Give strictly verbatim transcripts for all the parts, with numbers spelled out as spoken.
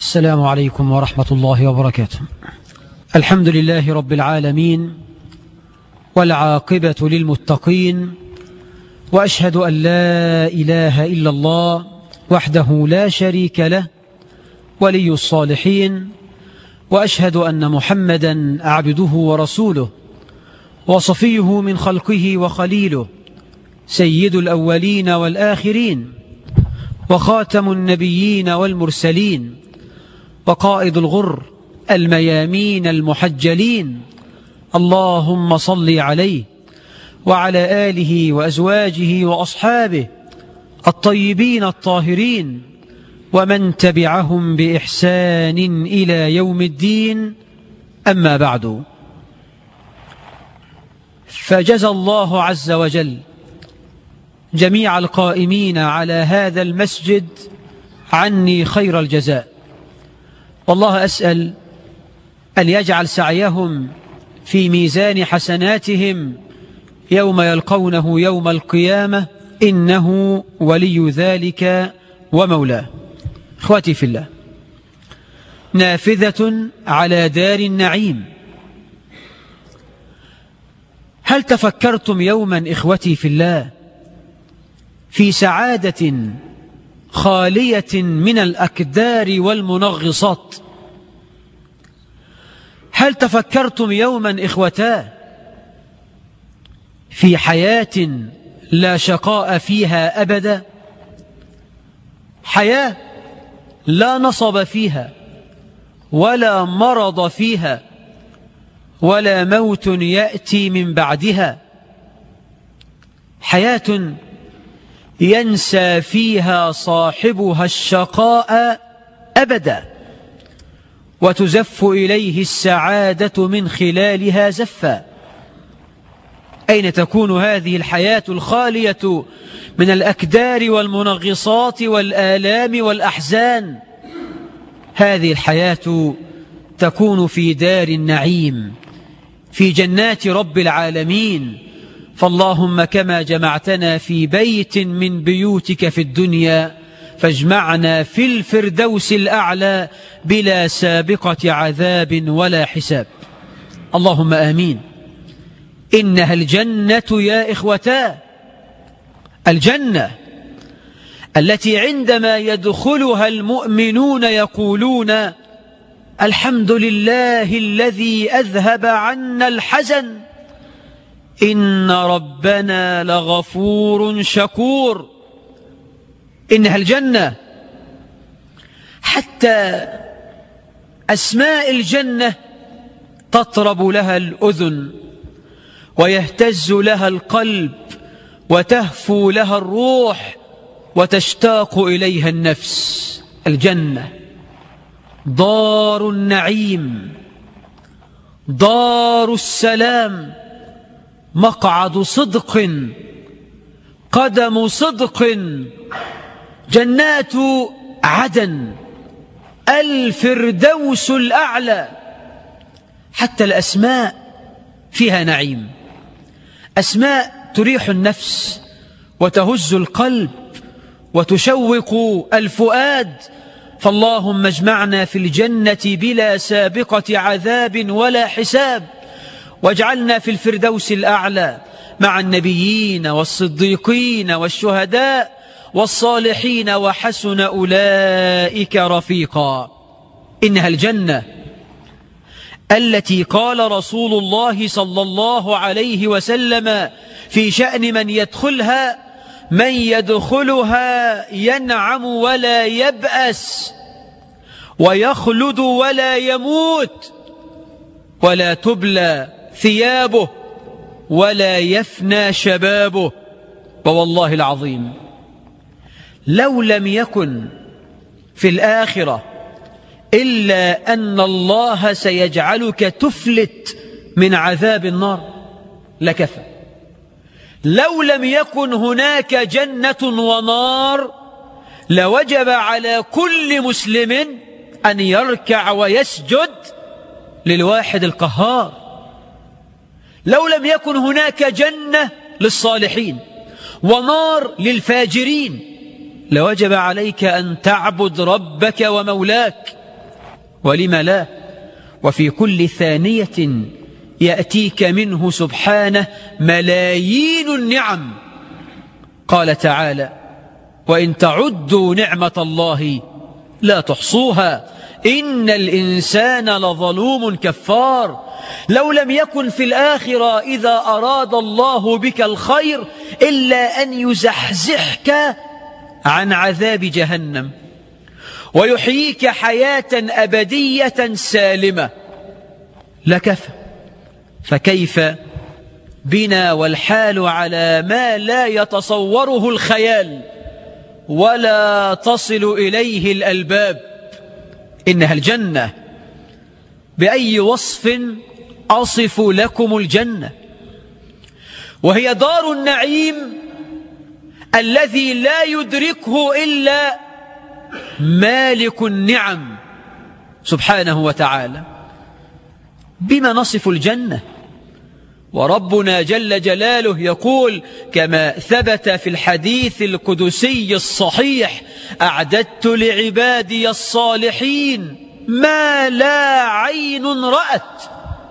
السلام عليكم ورحمة الله وبركاته. الحمد لله رب العالمين، والعاقبة للمتقين، وأشهد أن لا إله إلا الله وحده لا شريك له ولي الصالحين، وأشهد أن محمدا عبده ورسوله وصفيه من خلقه وخليله، سيد الأولين والآخرين، وخاتم النبيين والمرسلين، وقائد الغر الميامين المحجلين. اللهم صل عليه وعلى آله وأزواجه وأصحابه الطيبين الطاهرين، ومن تبعهم بإحسان إلى يوم الدين. أما بعد، فجزى الله عز وجل جميع القائمين على هذا المسجد عني خير الجزاء، والله أسأل أن يجعل سعيهم في ميزان حسناتهم يوم يلقونه يوم القيامة، إنه ولي ذلك ومولاه. إخوتي في الله، نافذة على دار النعيم. هل تفكرتم يوما إخوتي في الله في سعادة خالية من الأكدار والمنغصات؟ هل تفكرتم يوما إخوتا في حياة لا شقاء فيها أبدا، حياة لا نصب فيها ولا مرض فيها ولا موت يأتي من بعدها، حياة ينسى فيها صاحبها الشقاء أبدا، وتزف إليه السعادة من خلالها زفا. أين تكون هذه الحياة الخالية من الأكدار والمنغصات والآلام والأحزان؟ هذه الحياة تكون في دار النعيم، في جنات رب العالمين. فاللهم كما جمعتنا في بيت من بيوتك في الدنيا، فاجمعنا في الفردوس الأعلى بلا سابقة عذاب ولا حساب. اللهم آمين. إنها الجنة يا إخوتا، الجنة التي عندما يدخلها المؤمنون يقولون الحمد لله الذي أذهب عنا الحزن، إن ربنا لغفور شكور. إنها الجنة، حتى أسماء الجنة تطرب لها الأذن ويهتز لها القلب وتهفو لها الروح وتشتاق إليها النفس. الجنة دار النعيم، دار السلام، مقعد صدق، قدم صدق، جنات عدن، الفردوس الأعلى. حتى الأسماء فيها نعيم، أسماء تريح النفس وتهز القلب وتشوق الفؤاد. فاللهم اجمعنا في الجنة بلا سابقة عذاب ولا حساب، واجعلنا في الفردوس الأعلى مع النبيين والصديقين والشهداء والصالحين، وحسن أولئك رفيقا. إنها الجنة التي قال رسول الله صلى الله عليه وسلم في شأن من يدخلها: من يدخلها ينعم ولا يبأس، ويخلد ولا يموت، ولا تبلى ثيابه، ولا يفنى شبابه. ووالله العظيم لو لم يكن في الآخرة إلا أن الله سيجعلك تفلت من عذاب النار لكفى. لو لم يكن هناك جنة ونار لوجب على كل مسلم أن يركع ويسجد للواحد القهار. لو لم يكن هناك جنة للصالحين ونار للفاجرين لوجب عليك أن تعبد ربك ومولاك. ولم لا؟ وفي كل ثانية يأتيك منه سبحانه ملايين النعم. قال تعالى: وإن تعدوا نعمة الله لا تحصوها إن الإنسان لظلوم كفار. لو لم يكن في الآخرة إذا أراد الله بك الخير إلا أن يزحزحك عن عذاب جهنم ويحييك حياة أبدية سالمة لكفى. فكيف بنا والحال على ما لا يتصوره الخيال ولا تصل إليه الألباب؟ إنها الجنة. بأي وصف أصف لكم الجنة؟ وهي دار النعيم الذي لا يدركه إلا مالك النعم سبحانه وتعالى. بما نصف الجنة؟ وربنا جل جلاله يقول كما ثبت في الحديث القدسي الصحيح: أعددت لعبادي الصالحين ما لا عين رأت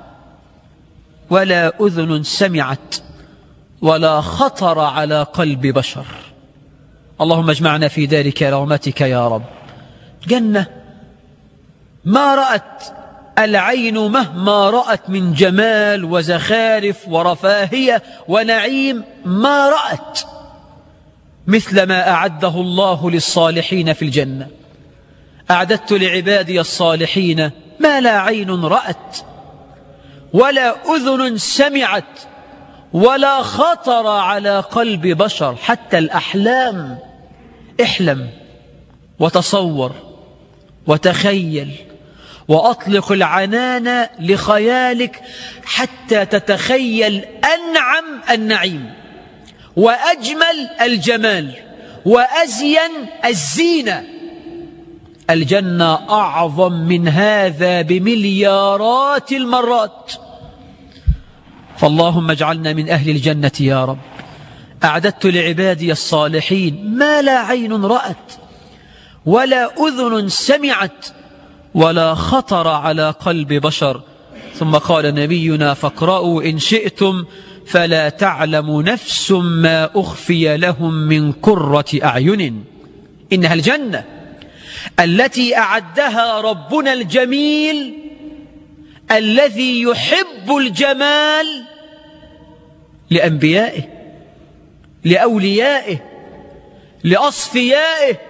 ولا أذن سمعت ولا خطر على قلب بشر. اللهم اجمعنا في دار كرامتك يا رب. جنة ما رأت العين مهما رأت من جمال وزخارف ورفاهية ونعيم، ما رأت مثل ما أعده الله للصالحين في الجنة. أعددت لعبادي الصالحين ما لا عين رأت ولا أذن سمعت ولا خطر على قلب بشر. حتى الأحلام، احلم وتصور وتخيل وأطلق العنان لخيالك حتى تتخيل أنعم النعيم وأجمل الجمال وأزين الزينة. الجنة أعظم من هذا بمليارات المرات. فاللهم اجعلنا من أهل الجنة يا رب. أعددت لعبادي الصالحين ما لا عين رأت ولا أذن سمعت ولا خطر على قلب بشر. ثم قال نبينا: فاقرأوا إن شئتم فلا تعلم نفس ما أخفي لهم من قرة أعين. إنها الجنة التي أعدها ربنا الجميل الذي يحب الجمال لأنبيائه لأوليائه لأصفيائه.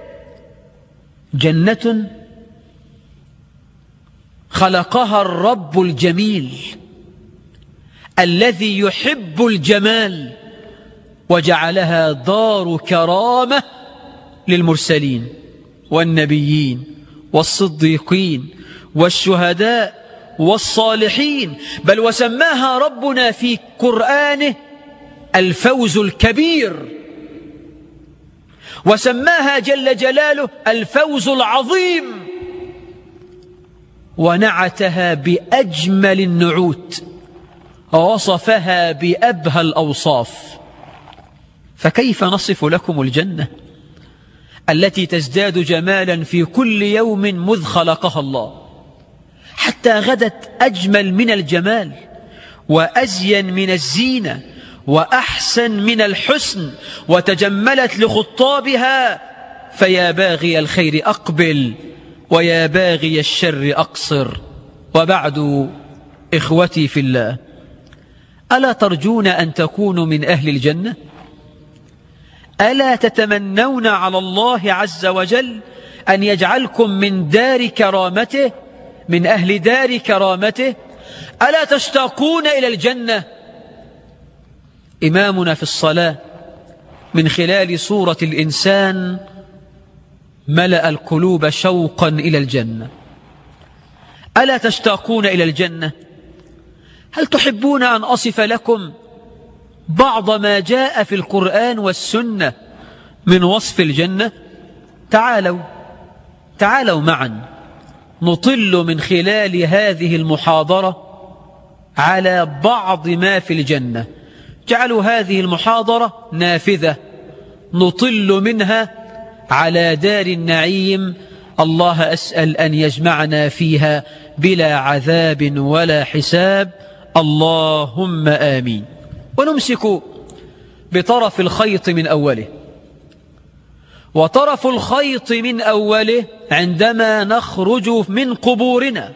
جنة خلقها الرب الجميل الذي يحب الجمال وجعلها دار كرامة للمرسلين والنبيين والصديقين والشهداء والصالحين. بل وسماها ربنا في قرآنه الفوز الكبير، وسماها جل جلاله الفوز العظيم، ونعتها بأجمل النعوت ووصفها بأبهى الأوصاف. فكيف نصف لكم الجنة التي تزداد جمالا في كل يوم مذ خلقها الله، حتى غدت أجمل من الجمال وأزين من الزينة وأحسن من الحسن، وتجملت لخطابها: فيا باغي الخير أقبل ويا باغي الشر أقصر. وبعد، إخوتي في الله، ألا ترجون أن تكونوا من أهل الجنة؟ ألا تتمنون على الله عز وجل أن يجعلكم من دار كرامته، من أهل دار كرامته؟ ألا تشتاقون إلى الجنة؟ إمامنا في الصلاة من خلال سورة الإنسان ملأ القلوب شوقا إلى الجنة. ألا تشتاقون إلى الجنة؟ هل تحبون أن أصف لكم بعض ما جاء في القرآن والسنة من وصف الجنة؟ تعالوا تعالوا معا نطل من خلال هذه المحاضرة على بعض ما في الجنة. جعلوا هذه المحاضرة نافذة نطل منها على دار النعيم الله أسأل أن يجمعنا فيها بلا عذاب ولا حساب، اللهم آمين. ونمسك بطرف الخيط من أوله، وطرف الخيط من أوله عندما نخرج من قبورنا،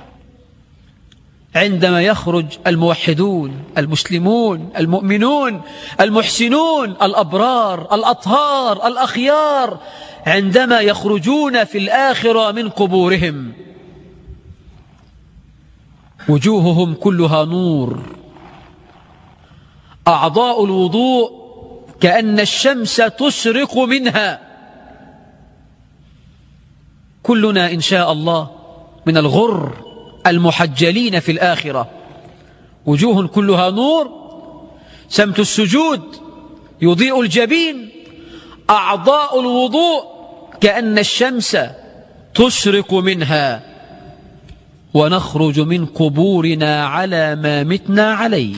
عندما يخرج الموحدون المسلمون المؤمنون المحسنون الأبرار الأطهار الأخيار، عندما يخرجون في الآخرة من قبورهم وجوههم كلها نور، أعضاء الوضوء كأن الشمس تشرق منها. كلنا إن شاء الله من الغر المحجلين في الآخرة، وجوه كلها نور، سمت السجود يضيء الجبين، أعضاء الوضوء كأن الشمس تشرق منها، ونخرج من قبورنا على ما متنا عليه.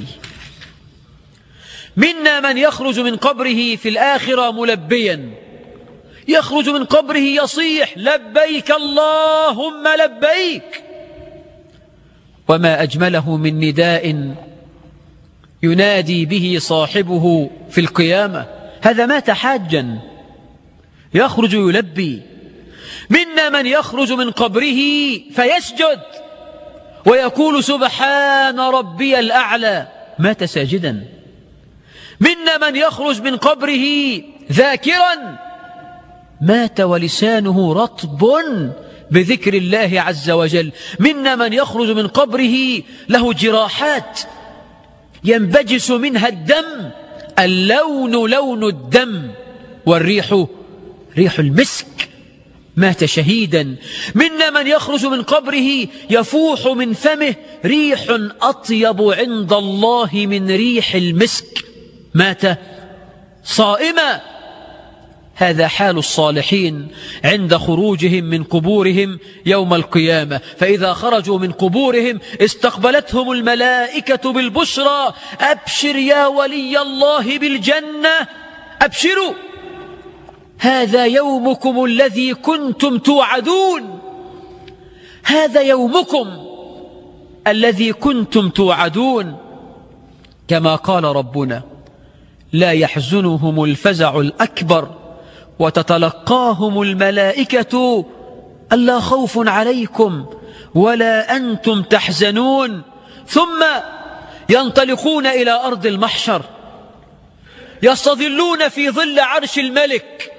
منا من يخرج من قبره في الآخرة ملبيا، يخرج من قبره يصيح لبيك اللهم لبيك، وما أجمله من نداء ينادي به صاحبه في القيامة، هذا مات حاجا يخرج يلبي. منا من يخرج من قبره فيسجد ويقول سبحان ربي الأعلى، مات ساجدا. منا من يخرج من قبره ذاكرا، مات ولسانه رطب بذكر الله عز وجل. منا من يخرج من قبره له جراحات ينبجس منها الدم، اللون لون الدم والريح ريح المسك، مات شهيدا. منا من يخرج من قبره يفوح من فمه ريح أطيب عند الله من ريح المسك، مات صائما. هذا حال الصالحين عند خروجهم من قبورهم يوم القيامة. فإذا خرجوا من قبورهم استقبلتهم الملائكة بالبشرى، أبشر يا ولي الله بالجنة، أبشروا هذا يومكم الذي كنتم توعدون، هذا يومكم الذي كنتم توعدون. كما قال ربنا لا يحزنهم الفزع الأكبر وتتلقاهم الملائكة ألا خوف عليكم ولا أنتم تحزنون. ثم ينطلقون إلى أرض المحشر، يستظلون في ظل عرش الملك،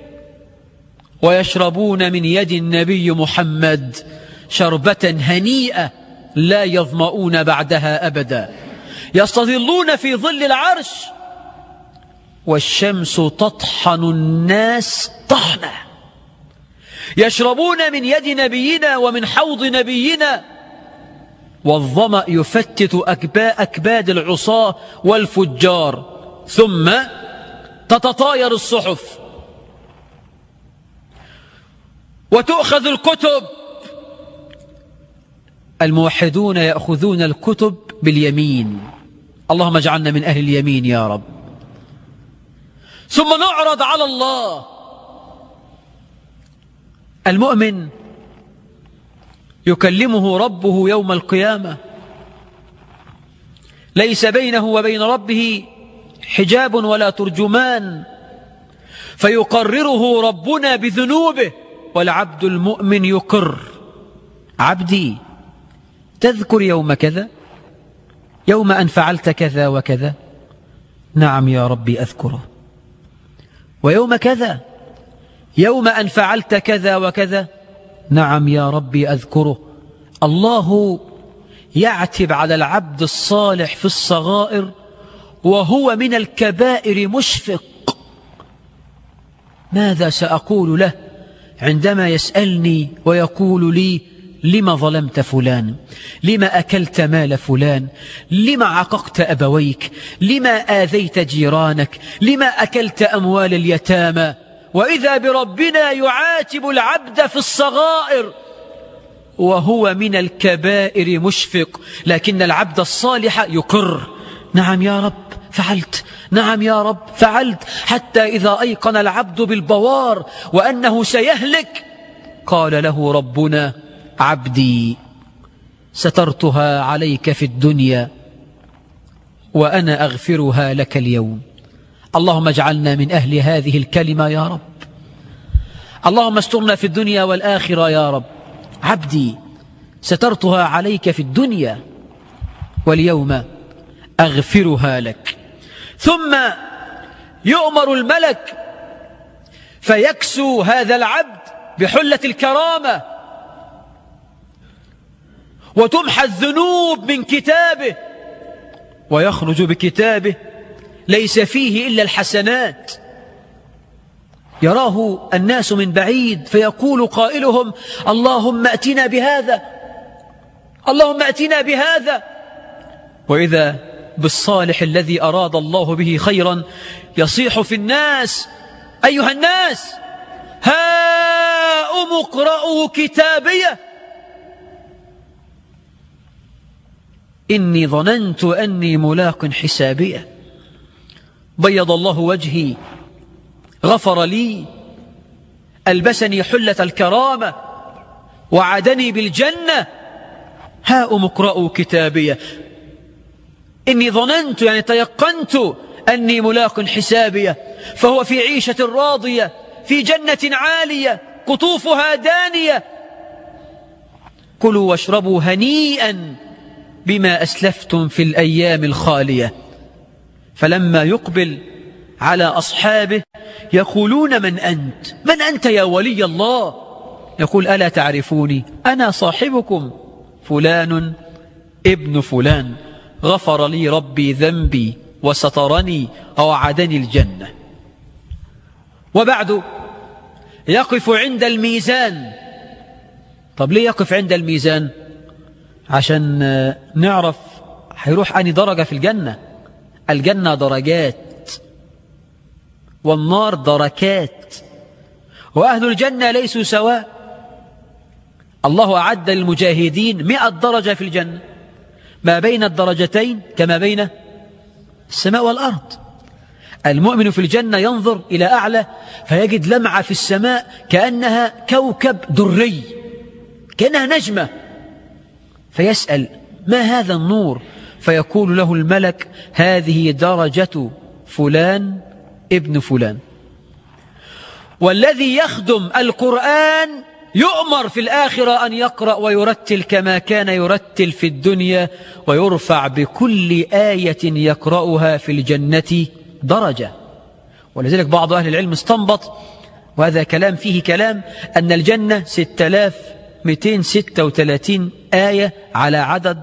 ويشربون من يد النبي محمد شربة هنيئة لا يظمؤون بعدها أبدا. يستظلون في ظل العرش والشمس تطحن الناس طحنة، يشربون من يد نبينا ومن حوض نبينا، والظمأ يفتت أكباد العصاة والفجار. ثم تتطاير الصحف وتؤخذ الكتب، الموحدون يأخذون الكتب باليمين، اللهم اجعلنا من أهل اليمين يا رب. ثم نعرض على الله. المؤمن يكلمه ربه يوم القيامة، ليس بينه وبين ربه حجاب ولا ترجمان، فيقرره ربنا بذنوبه، والعبد المؤمن يقر: عبدي تذكر يوم كذا، يوم أن فعلت كذا وكذا؟ نعم يا ربي أذكره. ويوم كذا، يوم أن فعلت كذا وكذا؟ نعم يا ربي أذكره. الله يعتب على العبد الصالح في الصغائر وهو من الكبائر مشفق. ماذا سأقول له عندما يسألني ويقول لي: لما ظلمت فلان؟ لما أكلت مال فلان؟ لما عققت أبويك؟ لما آذيت جيرانك؟ لما أكلت أموال اليتامى؟ وإذا بربنا يعاتب العبد في الصغائر وهو من الكبائر مشفق، لكن العبد الصالح يقر: نعم يا رب فعلت، نعم يا رب فعلت، حتى إذا أيقن العبد بالبوار وأنه سيهلك قال له ربنا: عبدي سترتها عليك في الدنيا وأنا أغفرها لك اليوم. اللهم اجعلنا من أهل هذه الكلمة يا رب. اللهم استرنا في الدنيا والآخرة يا رب. عبدي سترتها عليك في الدنيا واليوم أغفرها لك. ثم يؤمر الملك فيكسو هذا العبد بحلة الكرامة وتمحى الذنوب من كتابه ويخرج بكتابه ليس فيه إلا الحسنات. يراه الناس من بعيد فيقول قائلهم: اللهم أتنا بهذا، اللهم أتنا بهذا. وإذا بالصالح الذي أراد الله به خيرا يصيح في الناس: أيها الناس هاؤم اقرءوا كتابيه إني ظننت أني ملاق حسابيه. بيض الله وجهي، غفر لي، ألبسني حلة الكرامة، وعدني بالجنة. هاؤم اقرءوا كتابيه إني ظننت يعني تيقنت أني ملاق حسابيه. فهو في عيشة راضية في جنة عالية قطوفها دانية. كلوا واشربوا هنيئا بما أسلفتم في الأيام الخالية. فلما يقبل على أصحابه يقولون: من أنت؟ من أنت يا ولي الله؟ يقول: ألا تعرفوني؟ أنا صاحبكم فلان ابن فلان، غفر لي ربي ذنبي وسترني ووعدني الجنة. وبعد يقف عند الميزان. طب ليه يقف عند الميزان؟ عشان نعرف هيروح أني درجة في الجنة. الجنة درجات والنار دركات، وأهل الجنة ليسوا سواء. الله أعد للمجاهدين مئة درجة في الجنة، ما بين الدرجتين كما بين السماء والأرض. المؤمن في الجنة ينظر إلى أعلى فيجد لمعة في السماء كأنها كوكب دري، كأنها نجمة، فيسأل: ما هذا النور؟ فيقول له الملك: هذه درجة فلان ابن فلان. والذي يخدم القرآن يؤمر في الآخرة أن يقرأ ويرتل كما كان يرتل في الدنيا، ويرفع بكل آية يقرأها في الجنة درجة. ولذلك بعض أهل العلم استنبط، وهذا كلام فيه كلام، أن الجنة ستة آلاف ومئتين وستة وثلاثين آية على عدد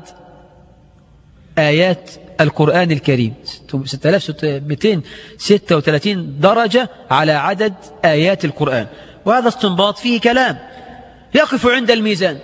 آيات القرآن الكريم، ستة آلاف ومئتين وستة وثلاثين درجة على عدد آيات القرآن. وهذا استنباط فيه كلام. يقف عند الميزان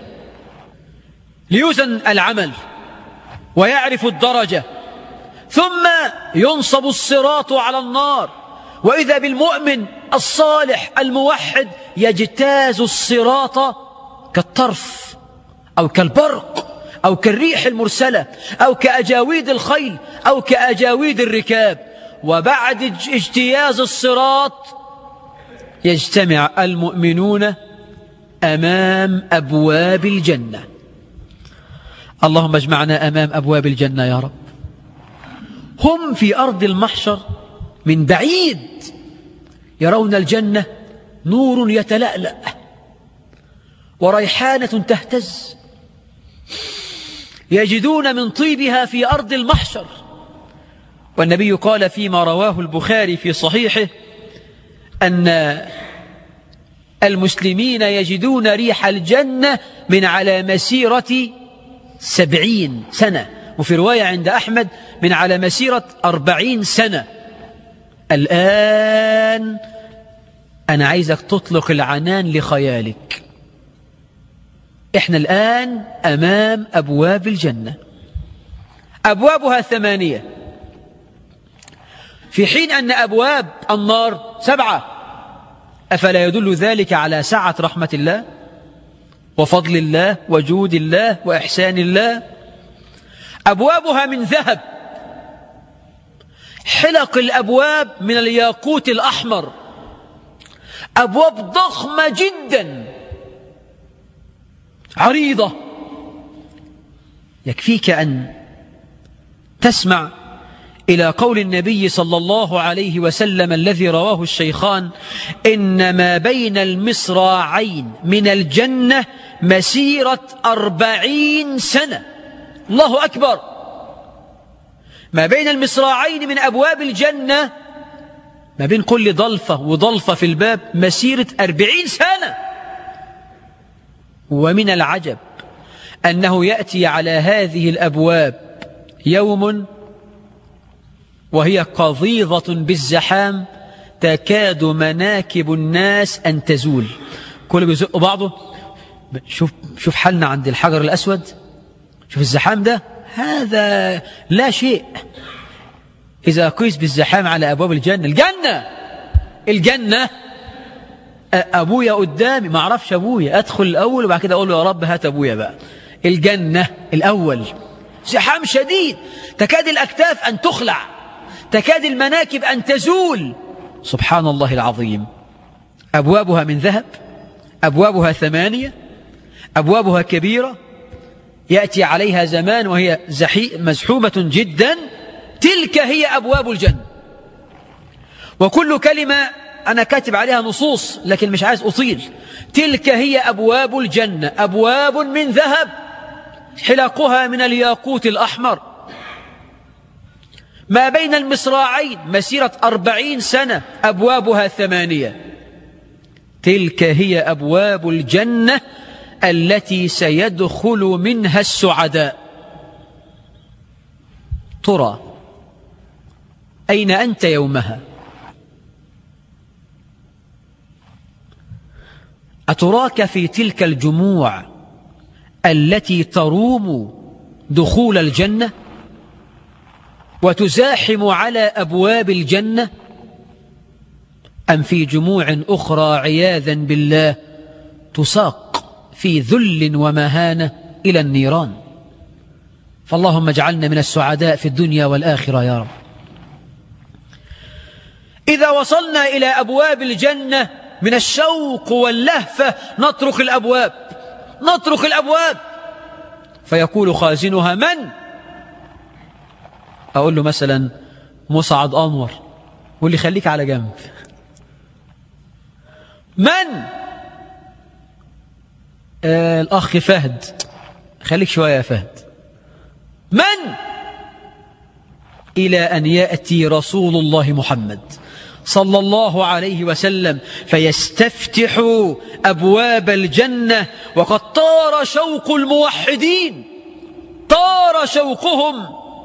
ليوزن العمل ويعرف الدرجة، ثم ينصب الصراط على النار، وإذا بالمؤمن الصالح الموحد يجتاز الصراط كالطرف أو كالبرق أو كالريح المرسلة أو كأجاويد الخيل أو كأجاويد الركاب. وبعد اجتياز الصراط يجتمع المؤمنون أمام أبواب الجنة. اللهم اجمعنا أمام أبواب الجنة يا رب. هم في أرض المحشر من بعيد يرون الجنة نور يتلألأ وريحانة تهتز، يجدون من طيبها في أرض المحشر. والنبي قال فيما رواه البخاري في صحيحه أن المسلمين يجدون ريح الجنة من على مسيرة سبعين سنة، وفي رواية عند أحمد من على مسيرة أربعين سنة. الآن أنا عايزك تطلق العنان لخيالك. إحنا الآن أمام أبواب الجنة، أبوابها ثمانية، في حين أن أبواب النار سبعة. أفلا يدل ذلك على سعة رحمة الله وفضل الله وجود الله وإحسان الله؟ أبوابها من ذهب، حلق الأبواب من الياقوت الأحمر، أبواب ضخمة جدا عريضة. يكفيك أن تسمع إلى قول النبي صلى الله عليه وسلم الذي رواه الشيخان: إن ما بين المصراعين من الجنة مسيرة أربعين سنة. الله أكبر. ما بين المصراعين من أبواب الجنة، ما بين كل ضلفة وضلفة في الباب مسيرة أربعين سنة. ومن العجب أنه يأتي على هذه الأبواب يوم وهي قضيضة بالزحام تكاد مناكب الناس أن تزول. كل بيزق بعضه. شوف, شوف حالنا عند الحجر الأسود، شوف الزحام ده، هذا لا شيء إذا قيس بالزحام على أبواب الجنة. الجنة الجنة أبويا قدامي، ما أعرفش أبويا، أدخل الأول وبعد كده أقول له يا رب هات أبويا بقى. الجنة الأول زحام شديد، تكاد الأكتاف أن تخلع، تكاد المناكب أن تزول. سبحان الله العظيم. أبوابها من ذهب، أبوابها ثمانية، أبوابها كبيرة. يأتي عليها زمان وهي مزحومة جدا. تلك هي أبواب الجنة. وكل كلمة أنا كاتب عليها نصوص لكن مش عايز أطيل. تلك هي أبواب الجنة، أبواب من ذهب حلقها من الياقوت الأحمر. ما بين المصراعين مسيرة أربعين سنة، أبوابها ثمانية. تلك هي أبواب الجنة التي سيدخل منها السعداء. ترى أين أنت يومها؟ أتراك في تلك الجموع التي تروم دخول الجنة وتزاحم على أبواب الجنة، أم في جموع أخرى عياذا بالله تساق في ذل ومهانة إلى النيران؟ فاللهم اجعلنا من السعداء في الدنيا والآخرة يا رب. إذا وصلنا إلى أبواب الجنة من الشوق واللهفة نطرق الأبواب، نطرق الأبواب، فيقول خازنها: من؟ أقول له مثلا مسعد أنور، واللي خليك على جنب. من؟ آه الأخ فهد، خليك شوية يا فهد. من؟ إلى أن يأتي رسول الله محمد صلى الله عليه وسلم فيستفتح أبواب الجنة. وقد طار شوق الموحدين، طار شوقهم،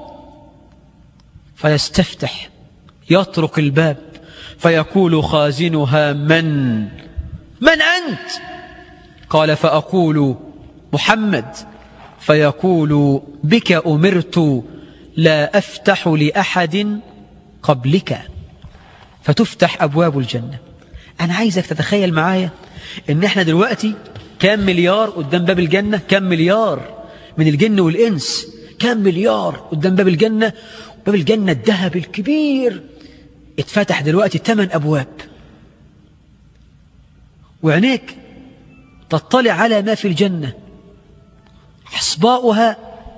فيستفتح، يطرق الباب، فيقول خازنها: من؟ من أنت؟ قال: فأقول محمد. فيقول: بك أمرت لا أفتح لأحد قبلك. فتفتح أبواب الجنة. أنا عايزك تتخيل معايا إن إحنا دلوقتي كام مليار قدام باب الجنة، كام مليار من الجن والإنس، كام مليار قدام باب الجنة. باب الجنة الذهب الكبير اتفتح دلوقتي ثمان أبواب، وعينيك تطلع على ما في الجنة. حصباؤها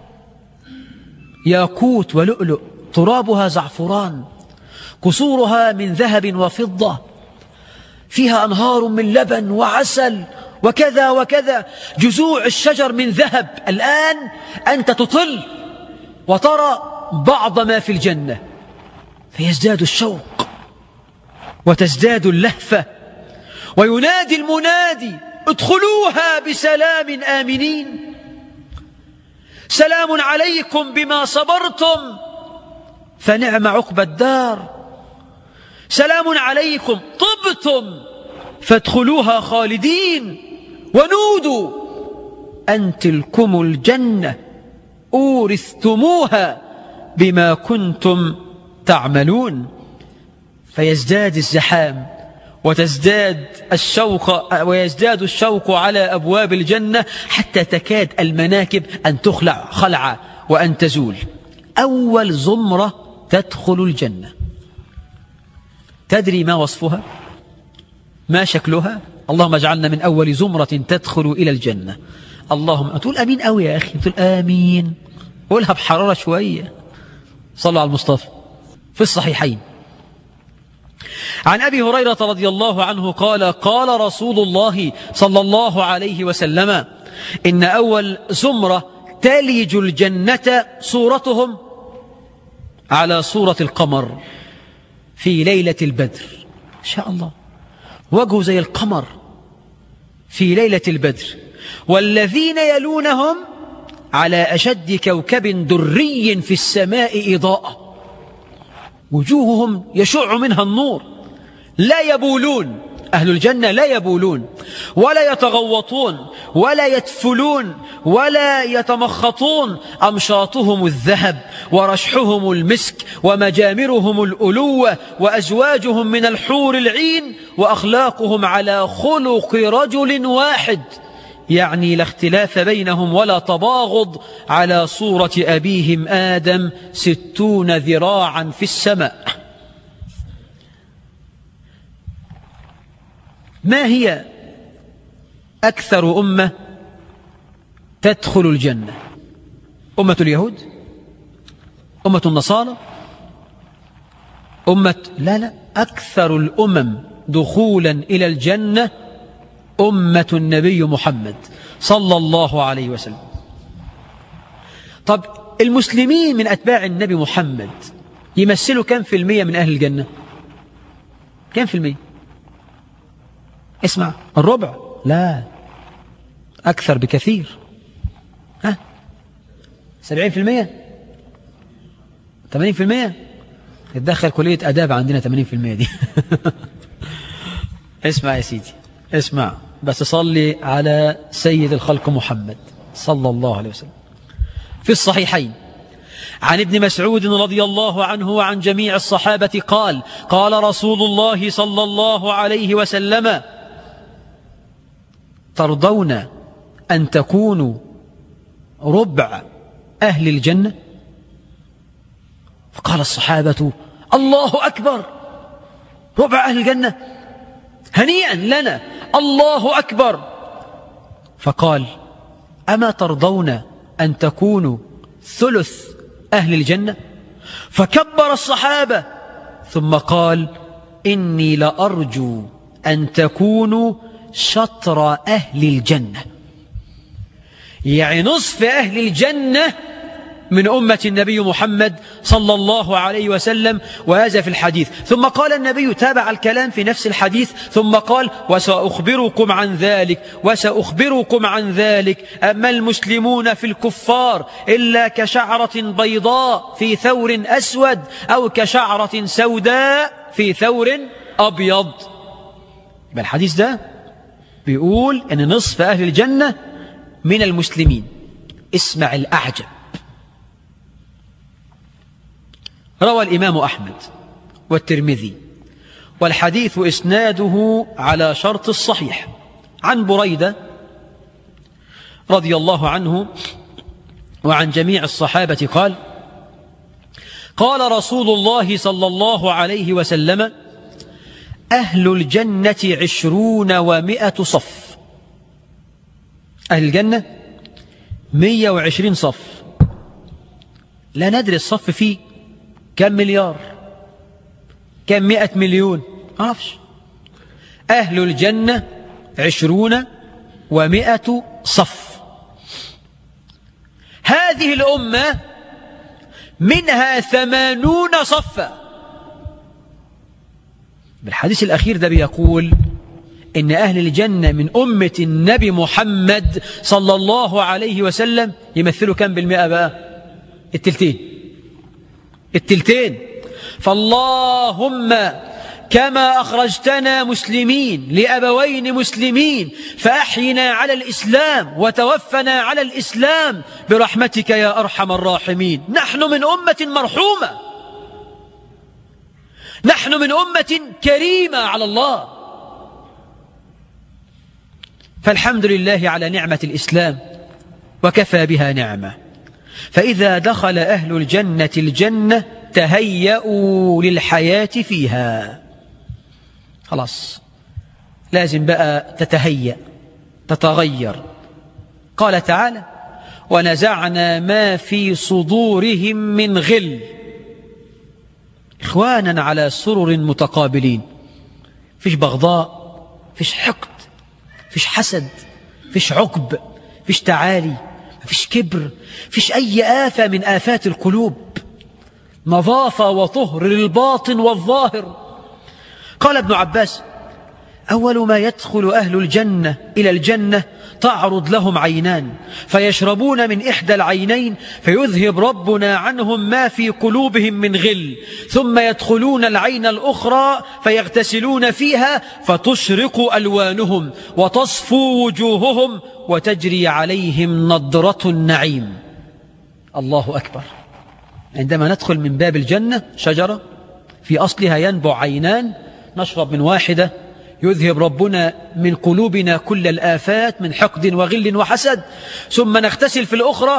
ياقوت ولؤلؤ، ترابها زعفران، قصورها من ذهب وفضة، فيها أنهار من لبن وعسل وكذا وكذا، جذوع الشجر من ذهب. الآن أنت تطل وترى بعض ما في الجنة، فيزداد الشوق وتزداد اللهفة، وينادي المنادي: ادخلوها بسلام آمنين، سلام عليكم بما صبرتم فنعم عقبى الدار، سلام عليكم طبتم فادخلوها خالدين، ونودوا أن تلكم الجنة أورثتموها بما كنتم تعملون. فيزداد الزحام وتزداد الشوق ويزداد الشوق على أبواب الجنة حتى تكاد المناكب أن تخلع خلعة وأن تزول. أول زمرة تدخل الجنة، تدري ما وصفها؟ ما شكلها؟ اللهم اجعلنا من أول زمرة تدخل إلى الجنة. اللهم تقول أمين قوي يا أخي، تقول آمين، قولها بحرارة شوية. صلوا على المصطفى. في الصحيحين عن أبي هريرة رضي الله عنه قال قال رسول الله صلى الله عليه وسلم إن أول زمرة تلج الجنة صورتهم على صورة القمر في ليلة البدر. إن شاء الله وجهه زي القمر في ليلة البدر، والذين يلونهم على أشد كوكب دري في السماء إضاءة، وجوههم يشع منها النور، لا يبولون، أهل الجنة لا يبولون ولا يتغوطون ولا يتفلون ولا يتمخطون، أمشاطهم الذهب ورشحهم المسك ومجامرهم الألوة وأزواجهم من الحور العين وأخلاقهم على خلق رجل واحد، يعني لا اختلاف بينهم ولا تباغض، على صورة أبيهم آدم ستون ذراعا في السماء. ما هي أكثر أمة تدخل الجنة؟ أمة اليهود؟ أمة النصارى؟ أمة لا لا أكثر الأمم دخولا إلى الجنة أمة النبي محمد صلى الله عليه وسلم. طب المسلمين من أتباع النبي محمد يمثلوا كم في المية من أهل الجنة؟ كم في المية؟ اسمع، الربع؟ لا، أكثر بكثير. ها، سبعين في المية، ثمانين في المية. يتدخل كلية أداب عندنا ثمانين في المية دي. اسمع يا سيدي، اسمع بس صلي على سيد الخلق محمد صلى الله عليه وسلم. في الصحيحين عن ابن مسعود رضي الله عنه وعن جميع الصحابة قال قال رسول الله صلى الله عليه وسلم ترضون أن تكونوا ربع أهل الجنة؟ فقال الصحابة الله أكبر، ربع أهل الجنة، هنيئا لنا، الله أكبر. فقال أما ترضون أن تكونوا ثلث أهل الجنة؟ فكبر الصحابة ثم قال إني لأرجو أن تكونوا شطر أهل الجنة، يعني نصف أهل الجنة من أمة النبي محمد صلى الله عليه وسلم، وهذا في الحديث. ثم قال النبي، تابع الكلام في نفس الحديث، ثم قال وسأخبركم عن ذلك وسأخبركم عن ذلك أما المسلمون في الكفار إلا كشعرة بيضاء في ثور أسود أو كشعرة سوداء في ثور أبيض. يبقى الحديث ده بيقول أن نصف أهل الجنة من المسلمين. اسمع الأعجب، روى الإمام أحمد والترمذي والحديث إسناده على شرط الصحيح عن بريدة رضي الله عنه وعن جميع الصحابة قال قال رسول الله صلى الله عليه وسلم أهل الجنة عشرون ومائة صف. أهل الجنة مية وعشرين صف، لا ندري الصف فيه كم مليار، كم مئة مليون، معرفش. أهل الجنة عشرون ومائة صف. هذه الأمة منها ثمانون صفا. بالحديث الأخير ده بيقول إن أهل الجنة من أمة النبي محمد صلى الله عليه وسلم يمثلوا كم بالمئة بقى؟ التلتين، التلتين. فاللهم كما أخرجتنا مسلمين لأبوين مسلمين فأحينا على الإسلام وتوفنا على الإسلام برحمتك يا أرحم الراحمين. نحن من أمة مرحومة، نحن من أمة كريمة على الله. فالحمد لله على نعمة الإسلام وكفى بها نعمة. فإذا دخل أهل الجنة الجنة تهيأوا للحياة فيها. خلاص لازم بقى تتهيأ، تتغير، قال تعالى: ونزعنا ما في صدورهم من غل إخوانا على سرر متقابلين. فيش بغضاء، فيش حقد، فيش حسد، فيش عقب، فيش تعالي، فيش كبر، فيش أي آفة من آفات القلوب. نظافة وطهر للباطن والظاهر. قال ابن عباس: أول ما يدخل أهل الجنة إلى الجنة تعرض لهم عينان فيشربون من إحدى العينين فيذهب ربنا عنهم ما في قلوبهم من غل، ثم يدخلون العين الأخرى فيغتسلون فيها فتشرق ألوانهم وتصفو وجوههم وتجري عليهم نضرة النعيم. الله أكبر. عندما ندخل من باب الجنة شجرة في أصلها ينبع عينان، نشرب من واحدة يذهب ربنا من قلوبنا كل الآفات من حقد وغل وحسد، ثم نغتسل في الأخرى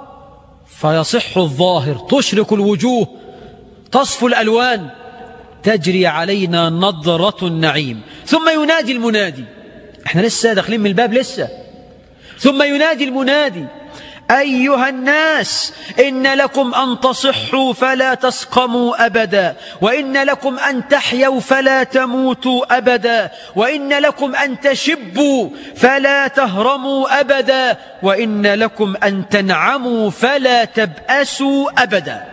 فيصح الظاهر، تشرق الوجوه، تصفو الألوان، تجري علينا نضرة النعيم. ثم ينادي المنادي، احنا لسه داخلين من الباب لسه، ثم ينادي المنادي: أيها الناس إن لكم أن تصحوا فلا تسقموا أبدا، وإن لكم أن تحيوا فلا تموتوا أبدا، وإن لكم أن تشبوا فلا تهرموا أبدا، وإن لكم أن تنعموا فلا تبأسوا أبدا.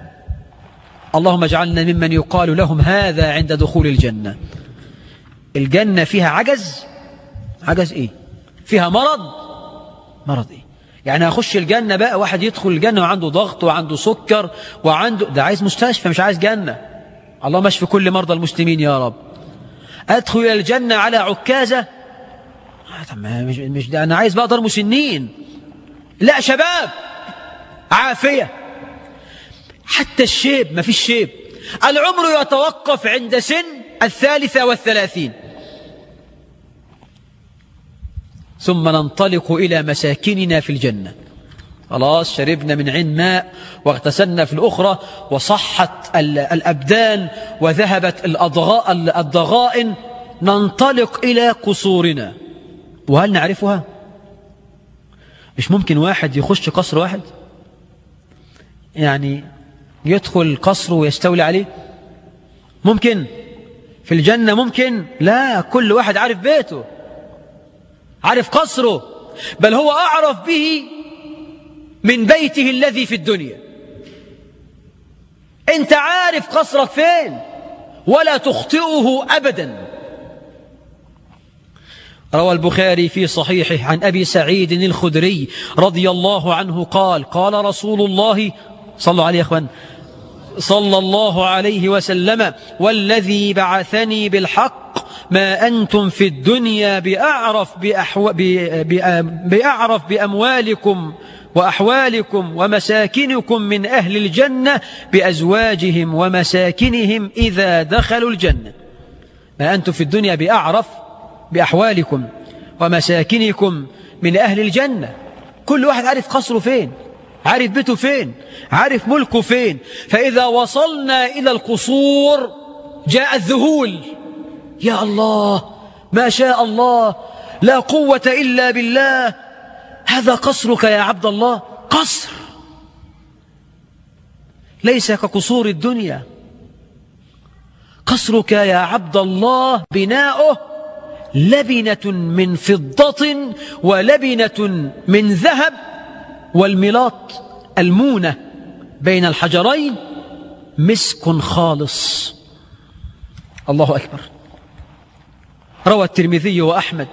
اللهم اجعلنا ممن يقال لهم هذا عند دخول الجنة. الجنة فيها عجز؟ عجز إيه؟ فيها مرض؟ مرض إيه؟ يعني أخش الجنة بقى واحد يدخل الجنة وعنده ضغط وعنده سكر وعنده، ده عايز مستشفى مش عايز جنة. اللهم اشف كل مرضى المسلمين يا رب. أدخل إلى الجنة على عكازة؟ مش, مش ده أنا عايز بقى دار مسنين، لا شباب عافية. حتى الشيب ما فيش شيب. العمر يتوقف عند سن الثالثة والثلاثين. ثم ننطلق إلى مساكننا في الجنة. خلاص شربنا من عين ماء واغتسلنا في الأخرى وصحت الأبدان وذهبت الضغائن، ننطلق إلى قصورنا. وهل نعرفها؟ مش ممكن واحد يخش قصر واحد، يعني يدخل قصر ويستولي عليه؟ ممكن في الجنة؟ ممكن لا، كل واحد عارف بيته، عارف قصره، بل هو أعرف به من بيته الذي في الدنيا. أنت عارف قصرك فين ولا تخطئه أبدا. روى البخاري في صحيحه عن أبي سعيد الخدري رضي الله عنه قال: قال رسول الله صلى عليه أخوان صلى الله عليه وسلم: والذي بعثني بالحق ما أنتم في الدنيا بأعرف, بأحو... بأعرف بأموالكم وأحوالكم ومساكنكم من أهل الجنة بأزواجهم ومساكنهم إذا دخلوا الجنة. ما أنتم في الدنيا بأعرف بأحوالكم ومساكنكم من أهل الجنة. كل واحد عارف قصره فين، عارف بيته فين، عارف ملكه فين. فإذا وصلنا إلى القصور جاء الذهول. يا الله، ما شاء الله، لا قوة إلا بالله. هذا قصرك يا عبد الله، قصر ليس كقصور الدنيا. قصرك يا عبد الله بناؤه لبنة من فضة ولبنة من ذهب، والملاط المونة بين الحجرين مسك خالص. الله أكبر. روى الترمذي وأحمد: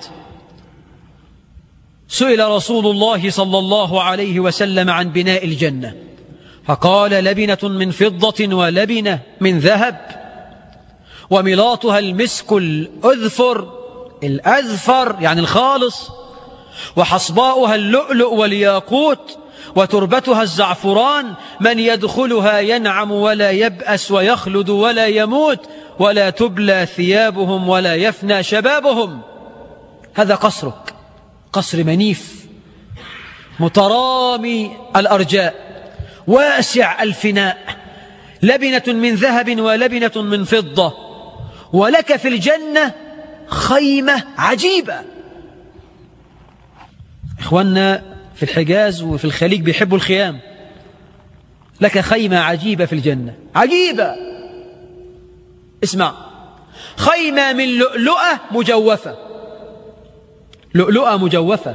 سئل رسول الله صلى الله عليه وسلم عن بناء الجنة فقال: لبنة من فضة ولبنة من ذهب، وملاطها المسك الأذفر الأذفر يعني الخالص، وحصباؤها اللؤلؤ والياقوت، وتربتها الزعفران. من يدخلها ينعم ولا يبأس ويخلد ولا يموت، ولا تبلى ثيابهم ولا يفنى شبابهم. هذا قصرك، قصر منيف مترامي الأرجاء واسع الفناء، لبنة من ذهب ولبنة من فضة. ولك في الجنة خيمة عجيبة. إخواننا في الحجاز وفي الخليج بيحبوا الخيام. لك خيمة عجيبة في الجنة، عجيبة. اسمع، خيمة من لؤلؤة مجوفة، لؤلؤة مجوفة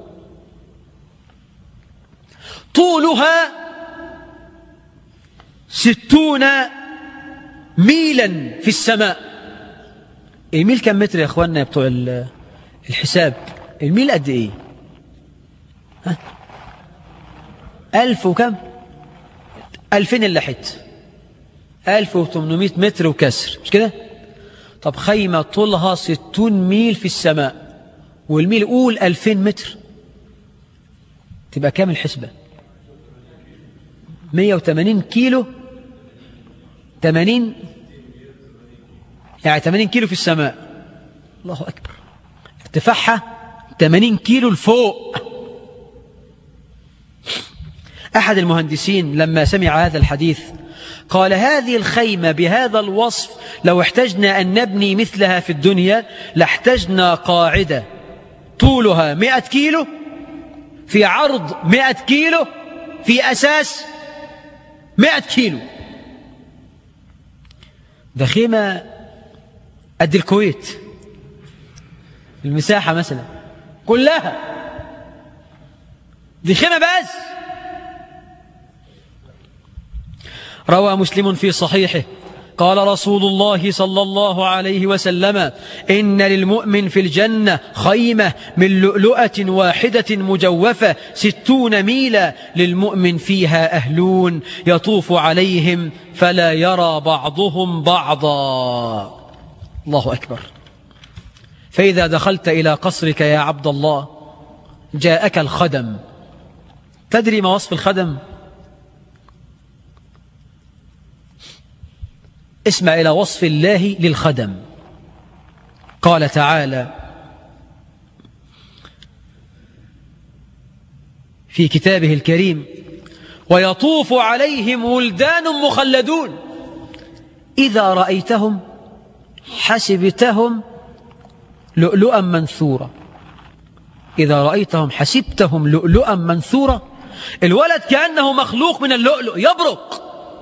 طولها ستون ميلا في السماء. الميل كم متر يا أخوانا يا بتوع الحساب؟ الميل قد إيه؟ ها؟ ألف وكم؟ ألفين إلا حت، ألف وثمانمائة متر وكسر، مش كده؟ طب خيمة طولها ستون ميل في السماء والميل قول ألفين متر، تبقى كام الحسبة؟ مية وثمانين كيلو، ثمانين يعني ثمانين كيلو في السماء. الله أكبر. ارتفاعها ثمانين كيلو لفوق. أحد المهندسين لما سمع هذا الحديث قال هذه الخيمة بهذا الوصف لو احتجنا أن نبني مثلها في الدنيا لاحتجنا قاعدة طولها مئة كيلو في عرض مئة كيلو في أساس مئة كيلو. ده خيمة قد الكويت المساحة مثلا كلها، دي خيمة بس. روى مسلم في صحيحه قال رسول الله صلى الله عليه وسلم إن للمؤمن في الجنة خيمة من لؤلؤة واحدة مجوفة ستون ميلا للمؤمن فيها أهلون يطوف عليهم فلا يرى بعضهم بعضا. الله أكبر. فإذا دخلت إلى قصرك يا عبد الله جاءك الخدم. تدري ما وصف الخدم؟ اسمع إلى وصف الله للخدم. قال تعالى في كتابه الكريم ويطوف عليهم ولدان مخلدون إذا رأيتهم حسبتهم لؤلؤا منثورا. إذا رأيتهم حسبتهم لؤلؤا منثورا. الولد كأنه مخلوق من اللؤلؤ يبرق.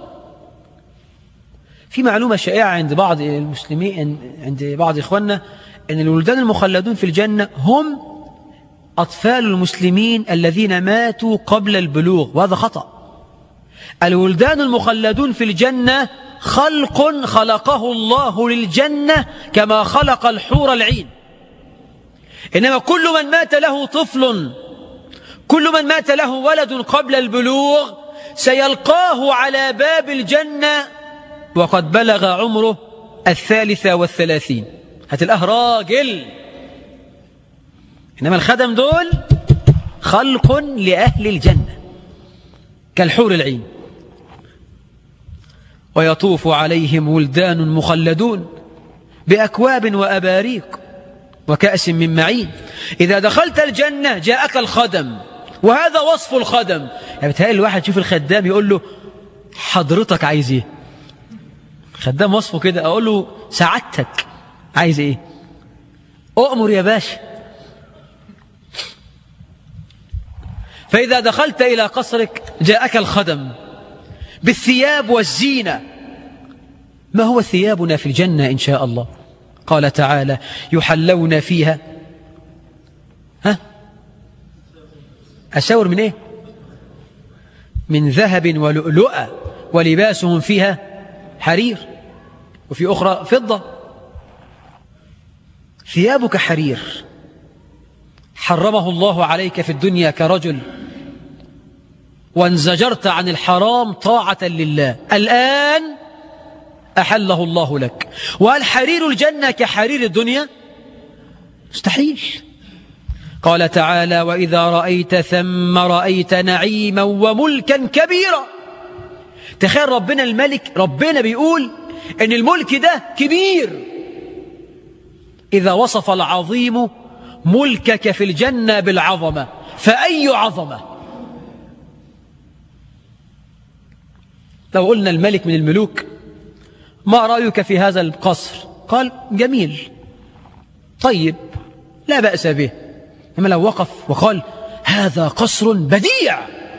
في معلومة شائعة عند بعض المسلمين، عند بعض إخواننا، أن الولدان المخلدون في الجنة هم أطفال المسلمين الذين ماتوا قبل البلوغ، وهذا خطأ. الولدان المخلدون في الجنة خلق خلقه الله للجنة كما خلق الحور العين. إنما كل من مات له طفل، كل من مات له ولد قبل البلوغ سيلقاه على باب الجنة وقد بلغ عمره الثالثة والثلاثين، هتلقاه راجل. إنما الخدم دول خلق لأهل الجنة كالحور العين. ويطوف عليهم ولدان مخلدون بأكواب وأباريق وكأس من معين. إذا دخلت الجنة جاءك الخدم، وهذا وصف الخدم. يعني بتهيأ الواحد يشوف الخدام يقول له حضرتك عايز ايه؟ خدام وصفه كده، أقول له سعادتك عايز ايه؟ أؤمر يا باشا. فإذا دخلت إلى قصرك جاءك الخدم بالثياب والزينة. ما هو ثيابنا في الجنة إن شاء الله؟ قال تعالى يحلون فيها ها أساور من إيه؟ من ذهب ولؤلؤة ولباسهم فيها حرير، وفي أخرى فضة. ثيابك حرير حرمه الله عليك في الدنيا كرجل، وانزجرت عن الحرام طاعة لله، الآن أحله الله لك. وهل حرير الجنة كحرير الدنيا؟ مستحيل. قال تعالى وإذا رأيت ثم رأيت نعيما وملكا كبيرا. تخيل ربنا الملك، ربنا بيقول إن الملك ده كبير. إذا وصف العظيم ملكك في الجنة بالعظمة فأي عظمة؟ لو قلنا الملك من الملوك ما رأيك في هذا القصر؟ قال جميل طيب لا بأس به. إما لو وقف وقال هذا قصر بديع.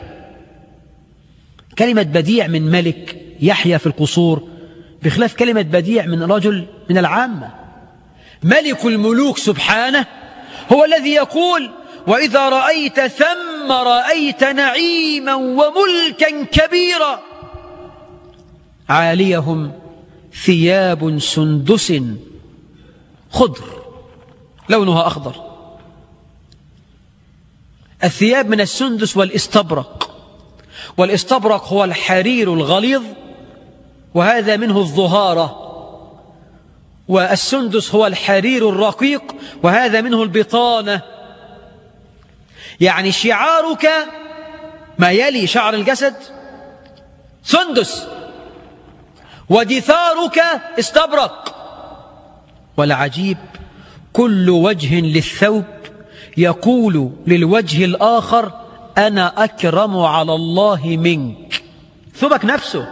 كلمة بديع من ملك يحيا في القصور بخلاف كلمة بديع من رجل من العامة. ملك الملوك سبحانه هو الذي يقول وإذا رأيت ثم رأيت نعيما وملكا كبيرا عاليهم ثياب سندس خضر لونها أخضر. الثياب من السندس والاستبرق، والاستبرق هو الحرير الغليظ وهذا منه الظهارة، والسندس هو الحرير الرقيق وهذا منه البطانة. يعني شعارك ما يلي شعر الجسد سندس، ودثارك استبرق. والعجيب كل وجه للثوب يقول للوجه الآخر أنا أكرم على الله منك. ثوبك نفسه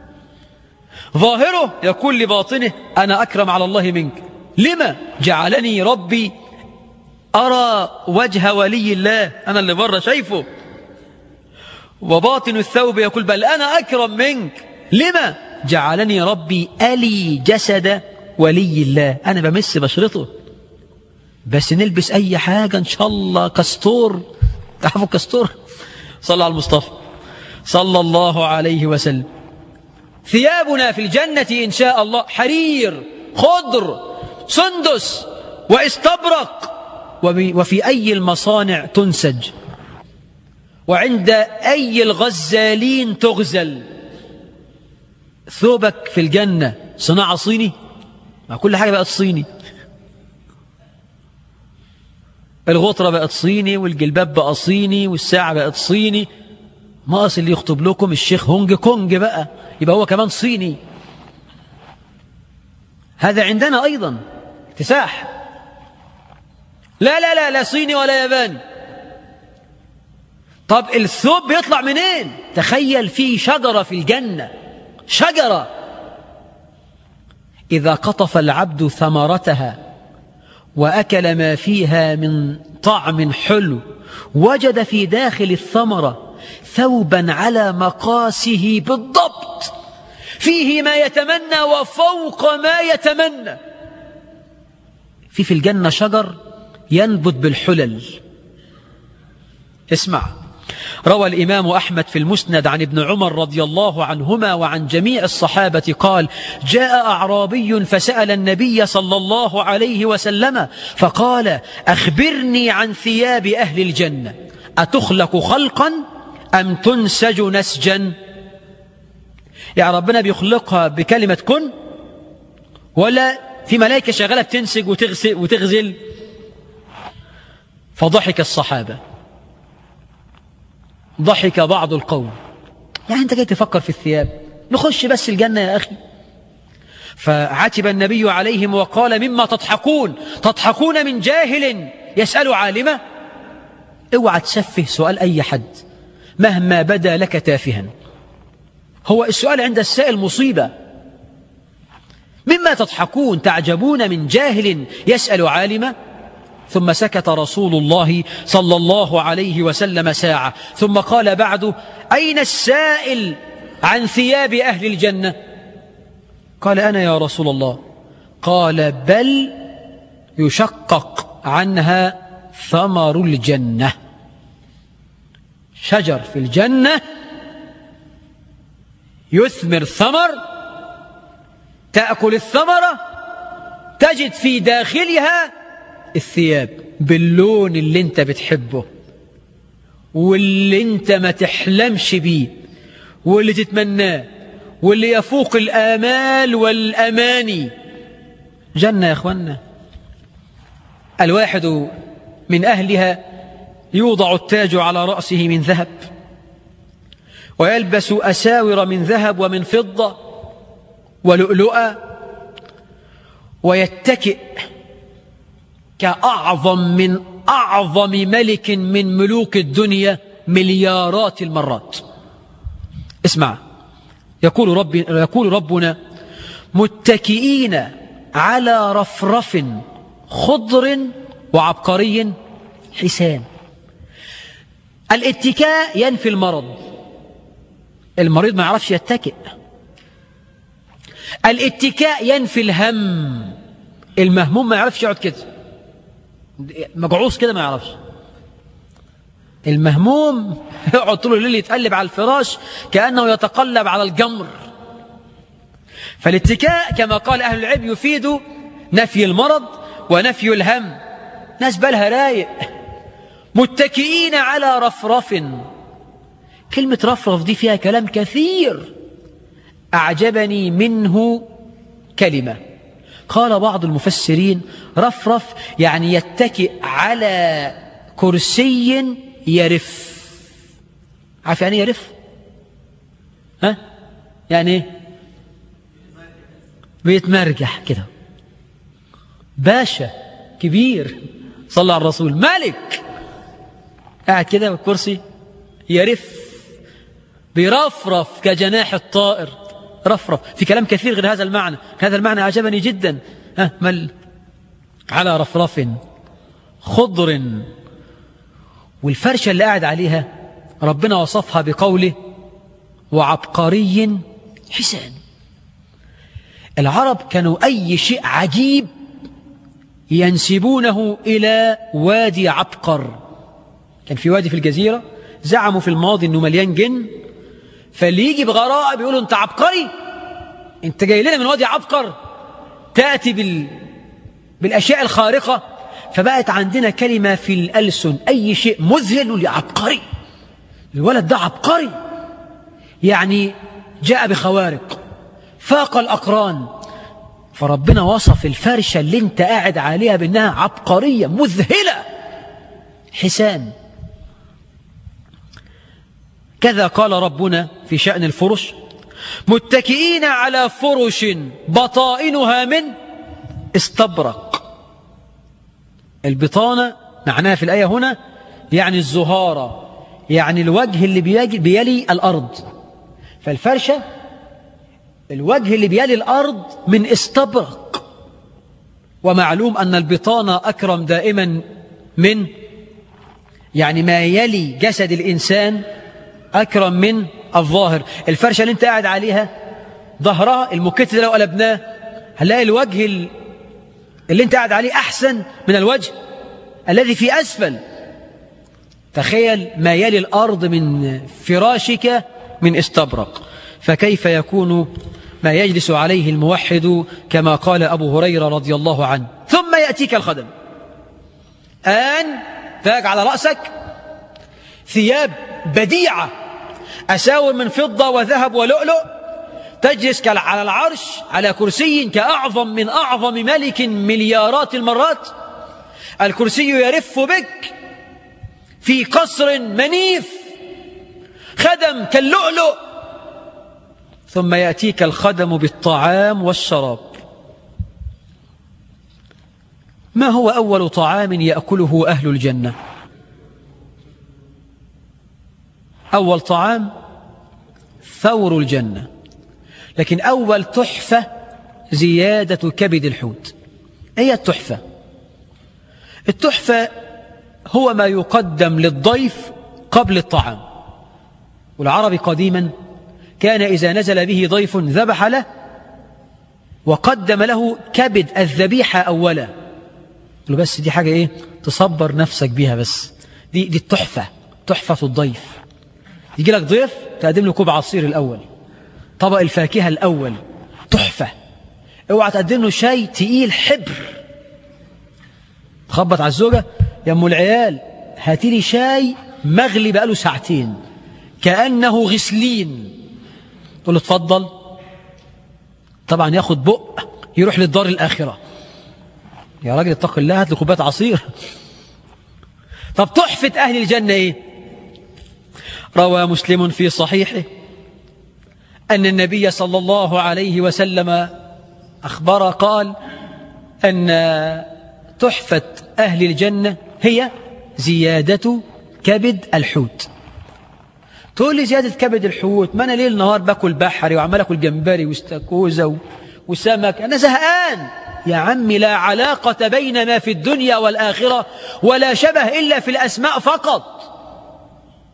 ظاهره يقول لباطنه أنا أكرم على الله منك. لما جعلني ربي أرى وجه ولي الله، أنا اللي بره شايفه، وباطن الثوب يقول بل أنا أكرم منك. لما جعلني ربي ألي جسد ولي الله، أنا بمس بشرته، بس نلبس أي حاجة إن شاء الله كستور. تعرفوا كستور؟ صلى على المصطفى صلى الله عليه وسلم. ثيابنا في الجنة إن شاء الله حرير خضر سندس واستبرق، وفي أي المصانع تنسج، وعند أي الغزالين تغزل. ثوبك في الجنة صناعة صيني، كل حاجة بقت صيني، الغطرة بقت صيني والجلباب بقى صيني والساعة بقت صيني. ناقص اللي يخطب لكم الشيخ هونج كونج بقى يبقى هو كمان صيني. هذا عندنا أيضا اكتساح. لا لا لا لا صيني ولا ياباني. طب الثوب بيطلع منين؟ تخيل في شجرة في الجنة، شجرة إذا قطف العبد ثمرتها وأكل ما فيها من طعم حلو وجد في داخل الثمرة ثوبا على مقاسه بالضبط فيه ما يتمنى وفوق ما يتمنى. في في الجنة شجر ينبت بالحلل. اسمع، روى الإمام أحمد في المسند عن ابن عمر رضي الله عنهما وعن جميع الصحابة قال جاء أعرابي فسأل النبي صلى الله عليه وسلم فقال أخبرني عن ثياب أهل الجنة أتخلق خلقا أم تنسج نسجا؟ يعني ربنا بيخلقها بكلمة كن ولا في ملائكة شغالة بتنسج وتغسل وتغزل؟ فضحك الصحابة، ضحك بعض القوم. يعني أنت جاي تفكر في الثياب؟ نخش بس الجنة يا أخي. فعتب النبي عليهم وقال مما تضحكون؟ تضحكون من جاهل يسأل عالمة؟ اوعى تسفه سؤال أي حد مهما بدا لك تافها. هو السؤال عند السائل مصيبة. مما تضحكون؟ تعجبون من جاهل يسأل عالمة؟ ثم سكت رسول الله صلى الله عليه وسلم ساعة ثم قال بعد أين السائل عن ثياب أهل الجنة؟ قال أنا يا رسول الله. قال بل يشقق عنها ثمر الجنة. شجر في الجنة يثمر ثمر، تأكل الثمرة تجد في داخلها الثياب باللون اللي انت بتحبه واللي انت ما تحلمش بيه واللي تتمناه واللي يفوق الآمال والأماني. جنة يا أخوانا. الواحد من أهلها يوضع التاج على رأسه من ذهب ويلبس أساور من ذهب ومن فضة ولؤلؤة ويتكئ كأعظم من أعظم ملك من ملوك الدنيا مليارات المرات. اسمع، يقول, رب يقول ربنا متكئين على رفرف خضر وعبقري حسان. الاتكاء ينفي المرض، المريض ما يعرفش يتكئ. الاتكاء ينفي الهم، المهموم ما يعرفش يقعد كده، مجعوص كده ما يعرفش. المهموم يقعد طول الليل يتقلب على الفراش كأنه يتقلب على الجمر. فالاتكاء كما قال أهل العلم يفيد نفي المرض ونفي الهم. ناس بالها رايق متكئين على رفرف. كلمة رفرف دي فيها كلام كثير، أعجبني منه كلمة قال بعض المفسرين رفرف يعني يتكئ على كرسي يرف. عارف يعني يرف؟ ها؟ يعني بيتمرجح كده، باشا كبير صلى على الرسول، ملك قاعد كده والكرسي يرف، بيرفرف كجناح الطائر. رفرف في كلام كثير غير هذا المعنى، هذا المعنى أعجبني جدا. ها مل على رفرف خضر. والفرشة اللي قاعد عليها ربنا وصفها بقوله وعبقري حسان. العرب كانوا أي شيء عجيب ينسبونه إلى وادي عبقر. كان في وادي في الجزيرة زعموا في الماضي أنه مليان جن، فاللي يجي بغراء بيقولوا أنت عبقري، أنت جاي لنا من وادي عبقر، تأتي بال... بالأشياء الخارقة. فبقت عندنا كلمة في الألسن، أي شيء مذهل نقول عبقري، الولد ده عبقري، يعني جاء بخوارق فاق الأقران. فربنا وصف الفرشة اللي انت قاعد عليها بأنها عبقرية مذهلة حسان. كذا قال ربنا في شأن الفرش متكئين على فرش بطائنها من استبرق. البطانة معناها في الآية هنا يعني الزهارة، يعني الوجه اللي بيلي الأرض. فالفرشة الوجه اللي بيلي الأرض من استبرق. ومعلوم أن البطانة أكرم دائما من يعني ما يلي جسد الإنسان أكرم من الظاهر. الفرشة اللي انت قاعد عليها ظهرها المكت ده لو قلبناه هنلاقي الوجه اللي انت قاعد عليه أحسن من الوجه الذي في أسفل. تخيل ما يلي الأرض من فراشك من استبرق، فكيف يكون ما يجلس عليه الموحد كما قال أبو هريرة رضي الله عنه. ثم يأتيك الخدم آن تاج على رأسك ثياب بديعة، أساور من فضة وذهب ولؤلؤ، تجلس على العرش على كرسي كأعظم من أعظم ملك مليارات المرات. الكرسي يرف بك في قصر منيف، خدم كاللؤلؤ. ثم يأتيك الخدم بالطعام والشراب. ما هو أول طعام يأكله أهل الجنة؟ أول طعام ثور الجنة، لكن أول تحفة زيادة كبد الحوت. هي التحفة. التحفة هو ما يقدم للضيف قبل الطعام. والعربي قديما كان إذا نزل به ضيف ذبح له وقدم له كبد الذبيحة أولا. قالوا بس دي حاجة إيه تصبر نفسك بها، بس دي, دي التحفة، تحفة الضيف. يجي لك ضيف تقدم له كوب عصير الأول، طبق الفاكهة الأول، تحفة. اوعى تقدم له شاي تقيل حبر. خبط على الزوجة يا أم العيال هاتي لي شاي مغلي بقاله ساعتين كأنه غسلين. تقول له اتفضل، طبعا ياخد بق يروح للدار الآخرة. يا راجل اتق الله هات له كوبايه عصير. طب تحفة أهل الجنة إيه؟ روى مسلم في صحيحه أن النبي صلى الله عليه وسلم أخبر قال أن تحفة أهل الجنة هي زيادة كبد الحوت. تقول لي زيادة كبد الحوت، ما أنا ليل نهار باكل بحري وعمال أكل جمبري واستاكوزا وسمك، أنا زهقان. يا عمي لا علاقة بين ما في الدنيا والآخرة ولا شبه إلا في الأسماء فقط.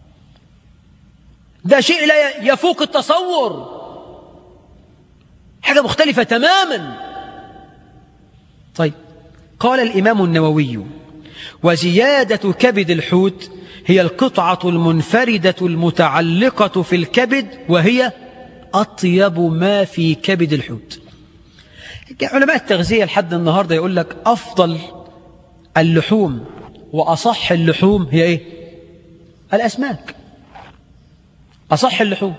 ده شيء لا يفوق التصور، حاجة مختلفة تماما. طيب، قال الإمام النووي: وزيادة كبد الحوت هي القطعة المنفردة المتعلقة في الكبد، وهي أطيب ما في كبد الحوت. علماء التغذية لحد النهاردة يقول لك أفضل اللحوم وأصح اللحوم هي إيه؟ الأسماك. أصح اللحوم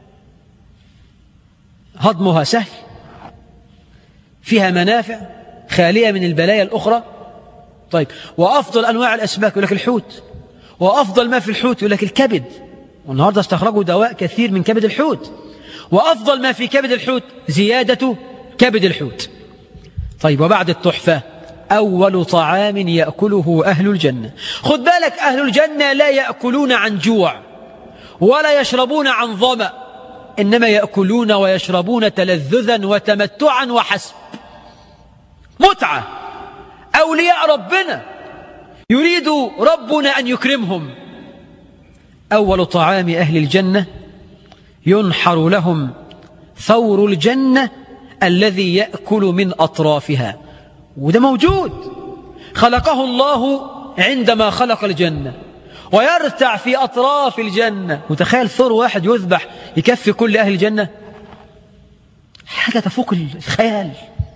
هضمها سهل، فيها منافع، خالية من البلايا الأخرى. طيب، وأفضل أنواع الأسماك يقول لك الحوت، وأفضل ما في الحوت يقول لك الكبد، والنهاردة استخرجوا دواء كثير من كبد الحوت. وأفضل ما في كبد الحوت زيادة كبد الحوت. طيب، وبعد التحفة: أول طعام يأكله أهل الجنة. خد بالك، أهل الجنة لا يأكلون عن جوع ولا يشربون عن ظمأ، إنما يأكلون ويشربون تلذذا وتمتعا وحسب. متعة. أولياء ربنا يريد ربنا أن يكرمهم. أول طعام أهل الجنة: ينحر لهم ثور الجنة الذي يأكل من أطرافها. وده موجود، خلقه الله عندما خلق الجنة، ويرتع في أطراف الجنة. متخيل ثور واحد يذبح يكفي كل أهل الجنة؟ حاجة تفوق الخيال.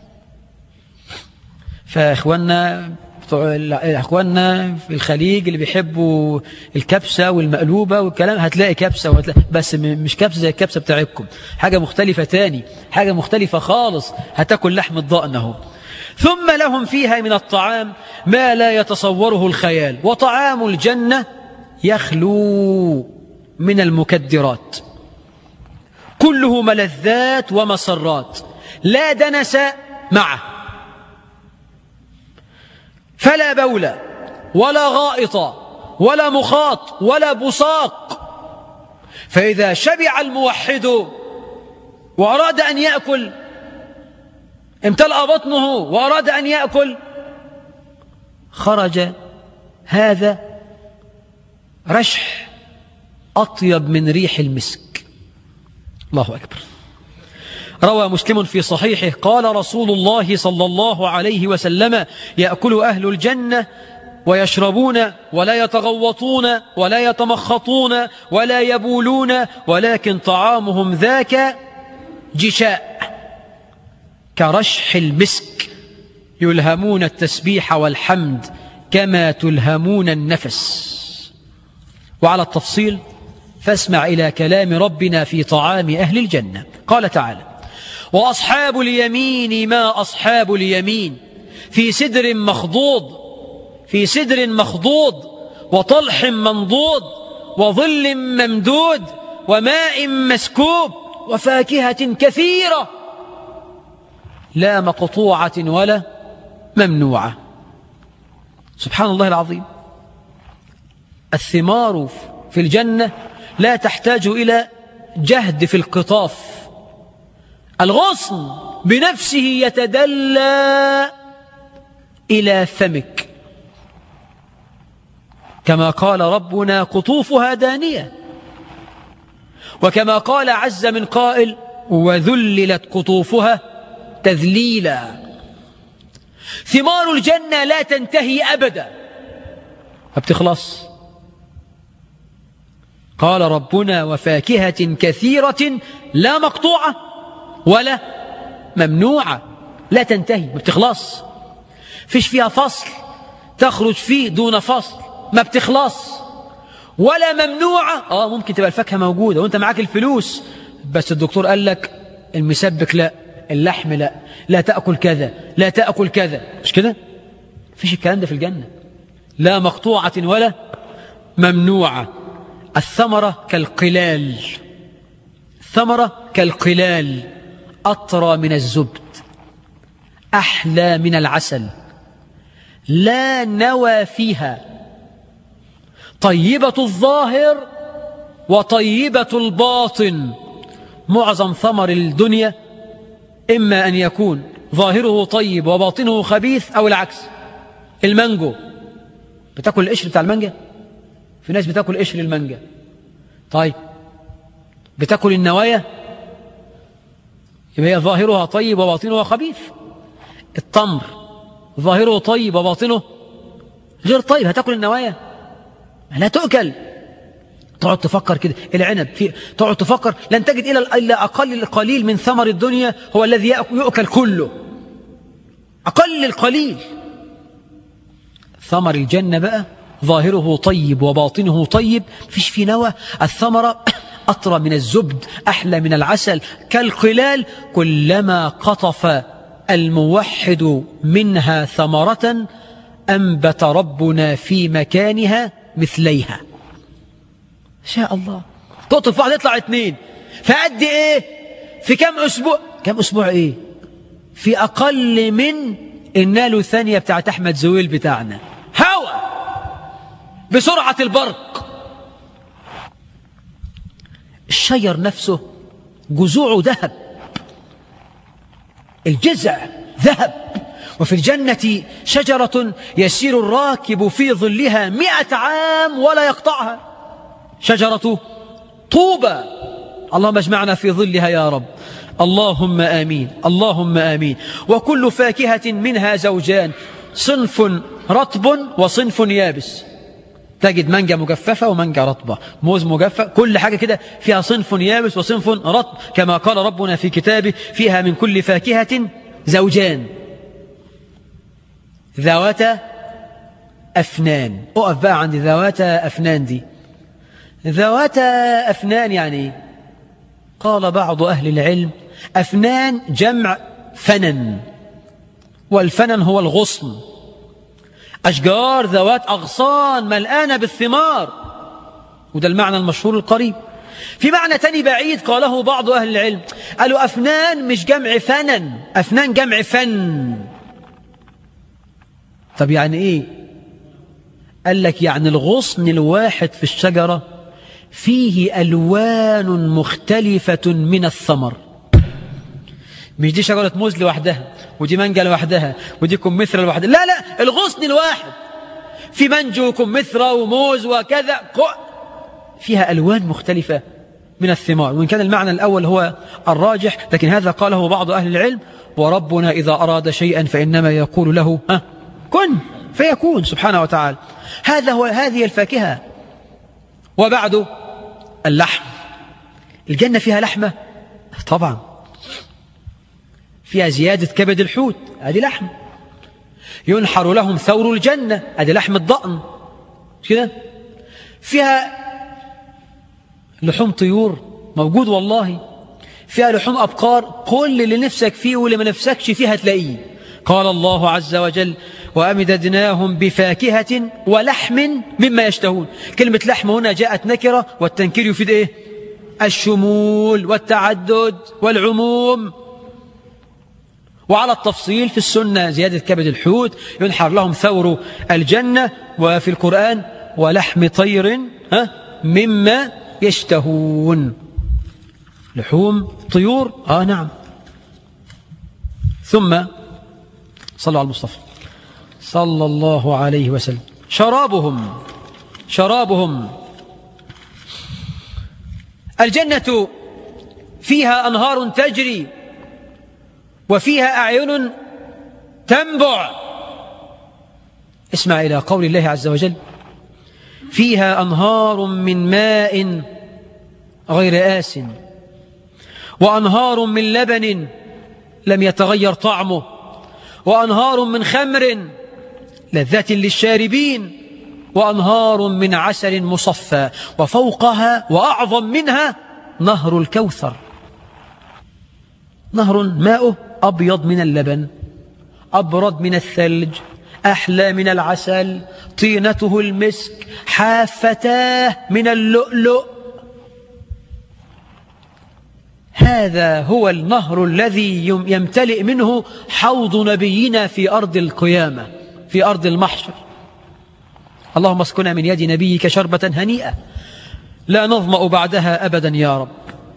فإخواننا إخواننا في الخليج اللي بيحبوا الكبسة والمقلوبة والكلام، هتلاقي كبسة وهتلاقي، بس مش كبسة زي الكبسة بتاعتكم، حاجة مختلفة تاني، حاجة مختلفة خالص. هتاكل لحم الضأن اهو. ثم لهم فيها من الطعام ما لا يتصوره الخيال. وطعام الجنة يخلو من المكدرات، كله ملذات ومسرات، لا دنس معه، فلا بول ولا غائط ولا مخاط ولا بصاق. فإذا شبع الموحد وأراد أن يأكل، امتلأ بطنه وأراد أن يأكل، خرج هذا رشح أطيب من ريح المسك. الله أكبر. روى مسلم في صحيحه قال رسول الله صلى الله عليه وسلم: يأكل أهل الجنة ويشربون ولا يتغوطون ولا يتمخطون ولا يبولون، ولكن طعامهم ذاك جشاء كرشح المسك، يلهمون التسبيح والحمد كما تلهمون النفس. وعلى التفصيل فاسمع إلى كلام ربنا في طعام أهل الجنة. قال تعالى: وأصحاب اليمين ما أصحاب اليمين، في سدر مخضود في سدر مخضود وطلح منضود وظل ممدود وماء مسكوب وفاكهة كثيرة لا مقطوعة ولا ممنوعة. سبحان الله العظيم. الثمار في الجنة لا تحتاج إلى جهد في القطاف، الغصن بنفسه يتدلى إلى فمك، كما قال ربنا: قطوفها دانية. وكما قال عز من قائل: وذللت قطوفها تذليلا. ثمار الجنة لا تنتهي أبدا، ما بتخلص. قال ربنا: وفاكهة كثيرة لا مقطوعة ولا ممنوعة، لا تنتهي، ما بتخلص. فيش فيها فصل تخرج فيه دون فصل، ما بتخلص. ولا ممنوعة، آه ممكن تبقى الفاكهة موجودة وانت معاك الفلوس، بس الدكتور قال لك المسبك لا، اللحم لا، لا تأكل كذا، لا تأكل كذا، مش كده؟ فيش الكلام ده في الجنة. لا مقطوعة ولا ممنوعة. الثمرة كالقلال، الثمرة كالقلال، أطرى من الزبد، أحلى من العسل، لا نوى فيها، طيبة الظاهر وطيبة الباطن. معظم ثمر الدنيا إما أن يكون ظاهره طيب وباطنه خبيث، أو العكس. المانجو، بتاكل القشر بتاع المانجا؟ في ناس بتاكل قشر المانجا. طيب بتاكل النوايا يبقى هي ظاهرها طيب وباطنها خبيث. التمر ظاهره طيب وباطنه غير طيب، هتاكل النوايا؟ لا تؤكل. تقعد تفكر كده، العنب في تقعد تفكر لن تجد إلا إلا أقل القليل من ثمر الدنيا هو الذي يؤكل كله، أقل القليل. ثمر الجنة بقى ظاهره طيب وباطنه طيب، فيش في نوى. الثمرة أطرى من الزبد، أحلى من العسل، كالقلال. كلما قطف الموحد منها ثمرة أنبت ربنا في مكانها مثليها. شاء الله. تقطف واحد يطلع اتنين فقد ايه؟ في كم أسبوع؟ كم أسبوع ايه؟ في أقل من النالو ثانية بتاعت أحمد زويل بتاعنا، هوا بسرعة البرق. الشجر نفسه جذوعه ذهب، الجذع ذهب. وفي الجنة شجرة يسير الراكب في ظلها مئة عام ولا يقطعها، شجرة طوبى. اللهم اجمعنا في ظلها يا رب، اللهم آمين، اللهم آمين. وكل فاكهة منها زوجان، صنف رطب وصنف يابس. تجد مانجا مجففة ومانجا رطبة، موز مجفف، كل حاجة كده فيها صنف يابس وصنف رطب، كما قال ربنا في كتابه فيها من كل فاكهة زوجان ذواتا أفنان. أقف بقى عند ذواتا أفنان دي. ذواتا أفنان يعني قال بعض أهل العلم أفنان جمع فنن، والفنن هو الغصن، أشجار ذوات أغصان ملآنة بالثمار، وده المعنى المشهور القريب. في معنى تاني بعيد قاله بعض أهل العلم، قالوا أفنان مش جمع فنن، أفنان جمع فن. طب يعني إيه؟ قال لك يعني الغصن الواحد في الشجرة فيه ألوان مختلفة من الثمر. مش دي شجرة موز لوحدها، ودي مانجا لوحدها، ودي كمثرى لوحدها، لا لا، الغصن الواحد في مانجو وكمثرى وموز وكذا، فيها ألوان مختلفة من الثمار. وإن كان المعنى الأول هو الراجح، لكن هذا قاله بعض أهل العلم. وربنا إذا أراد شيئا فإنما يقول له ها كن فيكون سبحانه وتعالى. هذا هو هذه الفاكهة. وبعد اللحم، الجنة فيها لحمة طبعا، فيها زيادة كبد الحوت، هذه لحم. ينحر لهم ثور الجنة، هذه لحم الضأن كده. فيها لحوم طيور موجود والله، فيها لحوم أبقار، كل اللي نفسك فيه واللي ما نفسكش فيها تلاقيه. قال الله عز وجل وأمددناهم بفاكهة ولحم مما يشتهون. كلمة لحم هنا جاءت نكرة، والتنكير يفيد إيه؟ الشمول والتعدد والعموم. وعلى التفصيل في السنة زيادة كبد الحوت، ينحر لهم ثور الجنة، وفي القرآن ولحم طير ها مما يشتهون، لحوم طيور. آه نعم. ثم صلوا على المصطفى صلى الله عليه وسلم. شرابهم شرابهم الجنة فيها أنهار تجري وفيها أعين تنبع. اسمع إلى قول الله عز وجل فيها أنهار من ماء غير آس وأنهار من لبن لم يتغير طعمه وأنهار من خمر لذة للشاربين وأنهار من عسل مصفى وفوقها وأعظم منها نهر الكوثر، نهر ماؤه أبيض من اللبن أبرد من الثلج أحلى من العسل طينته المسك حافتاه من اللؤلؤ. هذا هو النهر الذي يمتلئ منه حوض نبينا في أرض القيامة في أرض المحشر. اللهم اسقنا من يد نبيك شربة هنيئة لا نظمأ بعدها أبدا يا رب.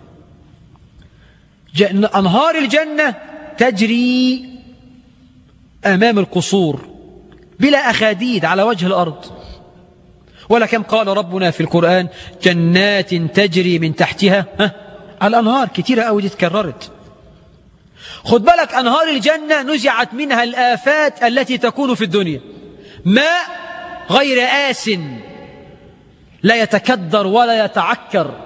أنهار الجنة تجري أمام القصور بلا أخاديد على وجه الأرض. ولكم قال ربنا في القرآن جنات تجري من تحتها الأنهار كتيرة أوي دي اتكررت. خد بالك أنهار الجنة نزعت منها الآفات التي تكون في الدنيا. ماء غير آس لا يتكدر ولا يتعكر،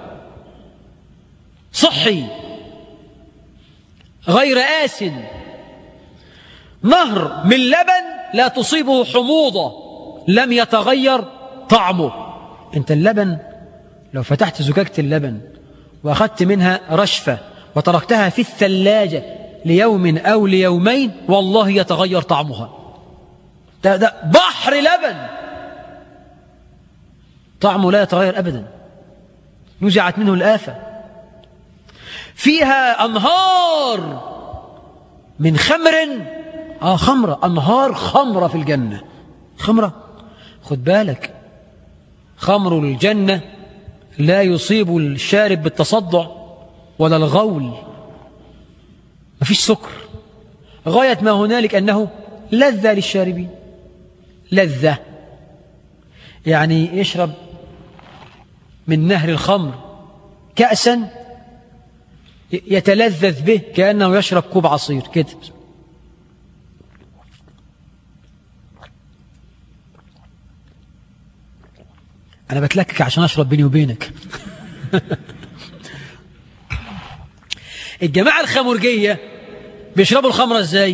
صحي غير آس. نهر من لبن لا تصيبه حموضة، لم يتغير طعمه. انت اللبن لو فتحت زجاجة اللبن وأخذت منها رشفة وتركتها في الثلاجة ليوم أو ليومين والله يتغير طعمها. ده, ده بحر لبن طعمه لا يتغير أبدا، نزعت منه الآفة. فيها أنهار من خمر، آه خمرة، أنهار خمرة في الجنة. خمرة، خد بالك خمر الجنة لا يصيب الشارب بالتصدع ولا الغول، مفيش سكر، غاية ما هنالك أنه لذة للشاربين. لذة يعني يشرب من نهر الخمر كأسا يتلذذ به كأنه يشرب كوب عصير كده. أنا بتلكك عشان أشرب بيني وبينك. الجماعة الخمرجية بيشربوا الخمرة إزاي؟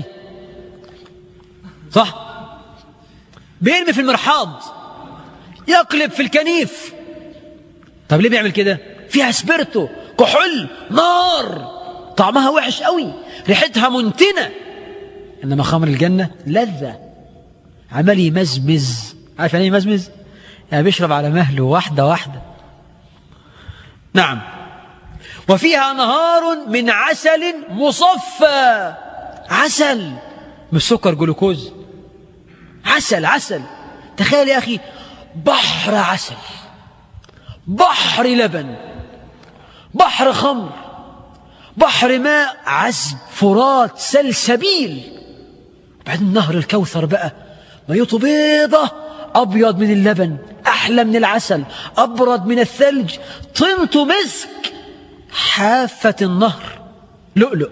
صح؟ بيرمي في المرحاض، يقلب في الكنيف. طب ليه بيعمل كده؟ فيها سبيرتو، كحول، نار، طعمها وحش قوي، ريحتها منتنة. إنما خمر الجنة لذة، عمال يمزمز. عارف يعني يمزمز؟ يعني بيشرب على مهله واحدة واحدة. نعم. وفيها نهار من عسل مصفى، عسل مش سكر جلوكوز، عسل عسل. تخيل يا أخي بحر عسل، بحر لبن، بحر خمر، بحر ماء عذب فرات سلسبيل. بعدين نهر الكوثر بقى ميته بيضة، أبيض من اللبن، أحلى من العسل، أبرد من الثلج، طينته مسك، حافة النهر لؤلؤ.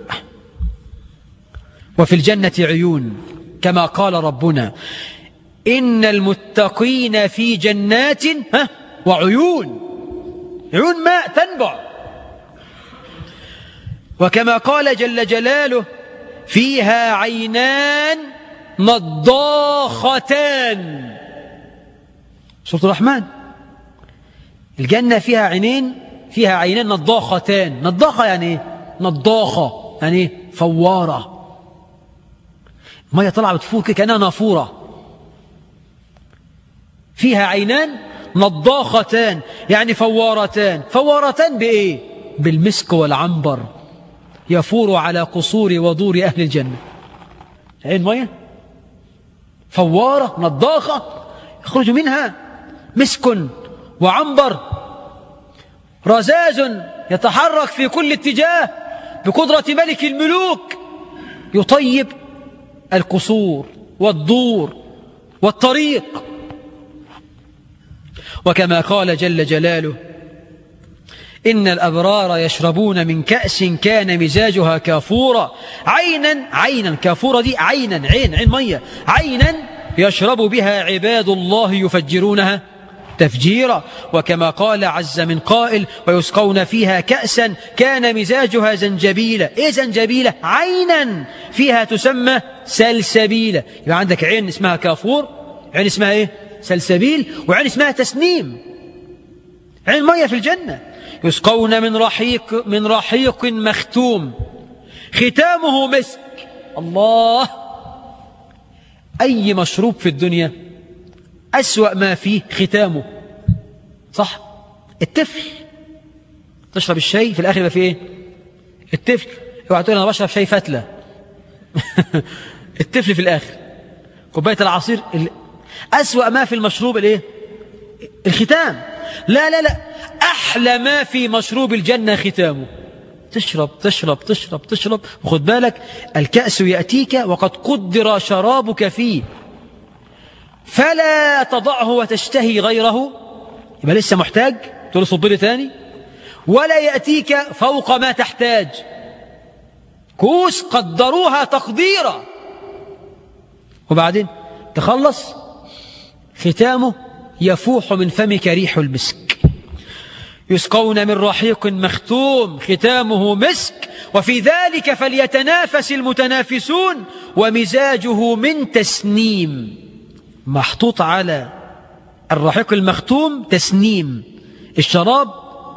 وفي الجنة عيون كما قال ربنا إن المتقين في جنات وعيون، عيون ماء تنبع. وكما قال جل جلاله فيها عينان نضاختان، سورة الرحمن. الجنة فيها عينين، فيها عينان نضاختان. نضاخة يعني ايه؟ نضاخة يعني ايه؟ فوارة، مية طلع بتفور كده كأنها نافورة. فيها عينان نضاختان يعني فوارتان. فوارتان بإيه؟ بالمسك والعنبر، يفور على قصور ودور أهل الجنة. عين مية فوارة نضاخة يخرج منها مسك وعنبر، رزاز يتحرك في كل اتجاه بقدرة ملك الملوك، يطيب القصور والدور والطريق. وكما قال جل جلاله إن الأبرار يشربون من كأس كان مزاجها كافورا عينا، عينا كافورا دي عينا، عين عين مية، عينا يشرب بها عباد الله يفجرونها تفجيرا. وكما قال عز من قائل ويسقون فيها كأسا كان مزاجها زنجبيلا. إيه زنجبيلا؟ عينا فيها تسمى سلسبيلا. يبقى عندك عين اسمها كافور، عين اسمها إيه؟ سلسبيل، وعين اسمها تسنيم، عين مية في الجنة. يسقون من رحيق من رحيق مختوم ختامه مسك. الله، أي مشروب في الدنيا أسوأ ما فيه ختامه، صح؟ التفل، تشرب الشاي في الآخر يبقى فيه إيه؟ التفل. اوعى تقول أنا بشرب شاي فتلة. التفل في الآخر. كوباية العصير ال... أسوأ ما في المشروب الإيه؟ الختام. لا لا لا، أحلى ما في مشروب الجنة ختامه. تشرب تشرب تشرب تشرب، وخد بالك الكأس يأتيك وقد قدر شرابك فيه، فلا تضعه وتشتهي غيره، يبقى لسه محتاج تقول صب لي تاني. ولا يأتيك فوق ما تحتاج، كوس قدروها تقديرا، وبعدين تخلص ختامه يفوح من فمك ريح المسك. يسقون من رحيق مختوم ختامه مسك وفي ذلك فليتنافس المتنافسون ومزاجه من تسنيم. محطوط على الرحيق المختوم تسنيم، الشراب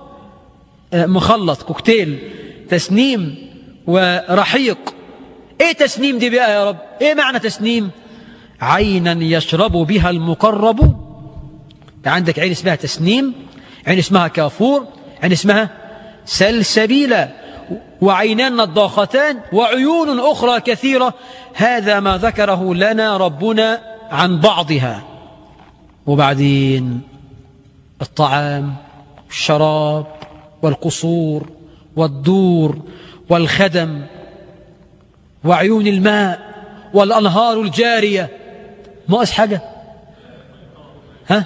مخلط كوكتيل، تسنيم ورحيق. ايه تسنيم دي بقى يا رب؟ ايه معنى تسنيم؟ عينا يشرب بها المقرب. عندك عين اسمها تسنيم، عين اسمها كافور، عين اسمها سلسبيلا، وعينان نضاختان، وعيون أخرى كثيرة. هذا ما ذكره لنا ربنا عن بعضها. وبعدين الطعام والشراب والقصور والدور والخدم وعيون الماء والأنهار الجارية. ناقص حاجة؟ ها؟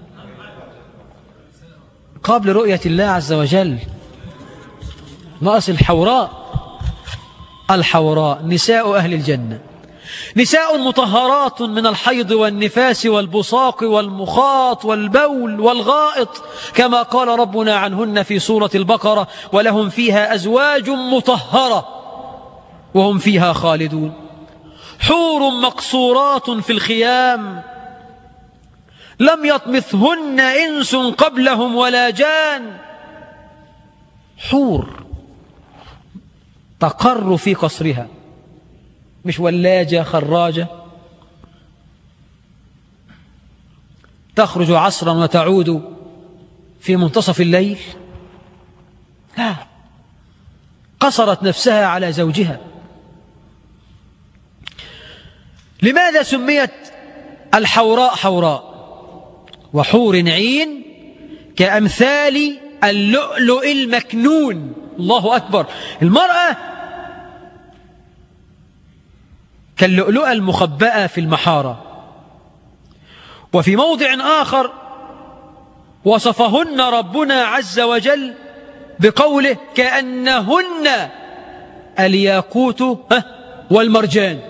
قبل رؤية الله عز وجل ناقص الحوراء. الحوراء نساء أهل الجنة، نساء مطهرات من الحيض والنفاس والبصاق والمخاط والبول والغائط، كما قال ربنا عنهن في سورة البقرة: ولهم فيها أزواج مطهرة وهم فيها خالدون. حور مقصورات في الخيام لم يطمثهن إنس قبلهم ولا جان. حور تقر في قصرها، مش ولاجة خراجة تخرج عصرا وتعود في منتصف الليل. لا، قصرت نفسها على زوجها. لماذا سميت الحوراء حوراء؟ وحور عين كأمثال اللؤلؤ المكنون. الله أكبر. المرأة كاللؤلؤة المخبأة في المحارة. وفي موضع آخر وصفهن ربنا عز وجل بقوله: كأنهن الياقوت والمرجان.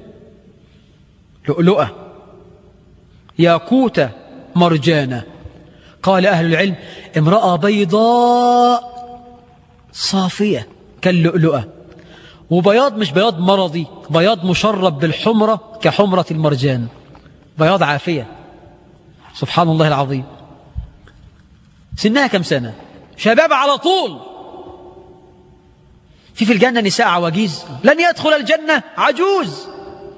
لؤلؤة، ياقوتة، مرجانة. قال أهل العلم: امرأة بيضاء صافية كاللؤلؤة، وبياض مش بياض مرضي، بياض مشرب بالحمرة كحمرة المرجان، بياض عافية. سبحان الله العظيم. سنها كم سنة؟ شباب على طول. في في الجنة نساء عواجيز؟ لن يدخل الجنة عجوز.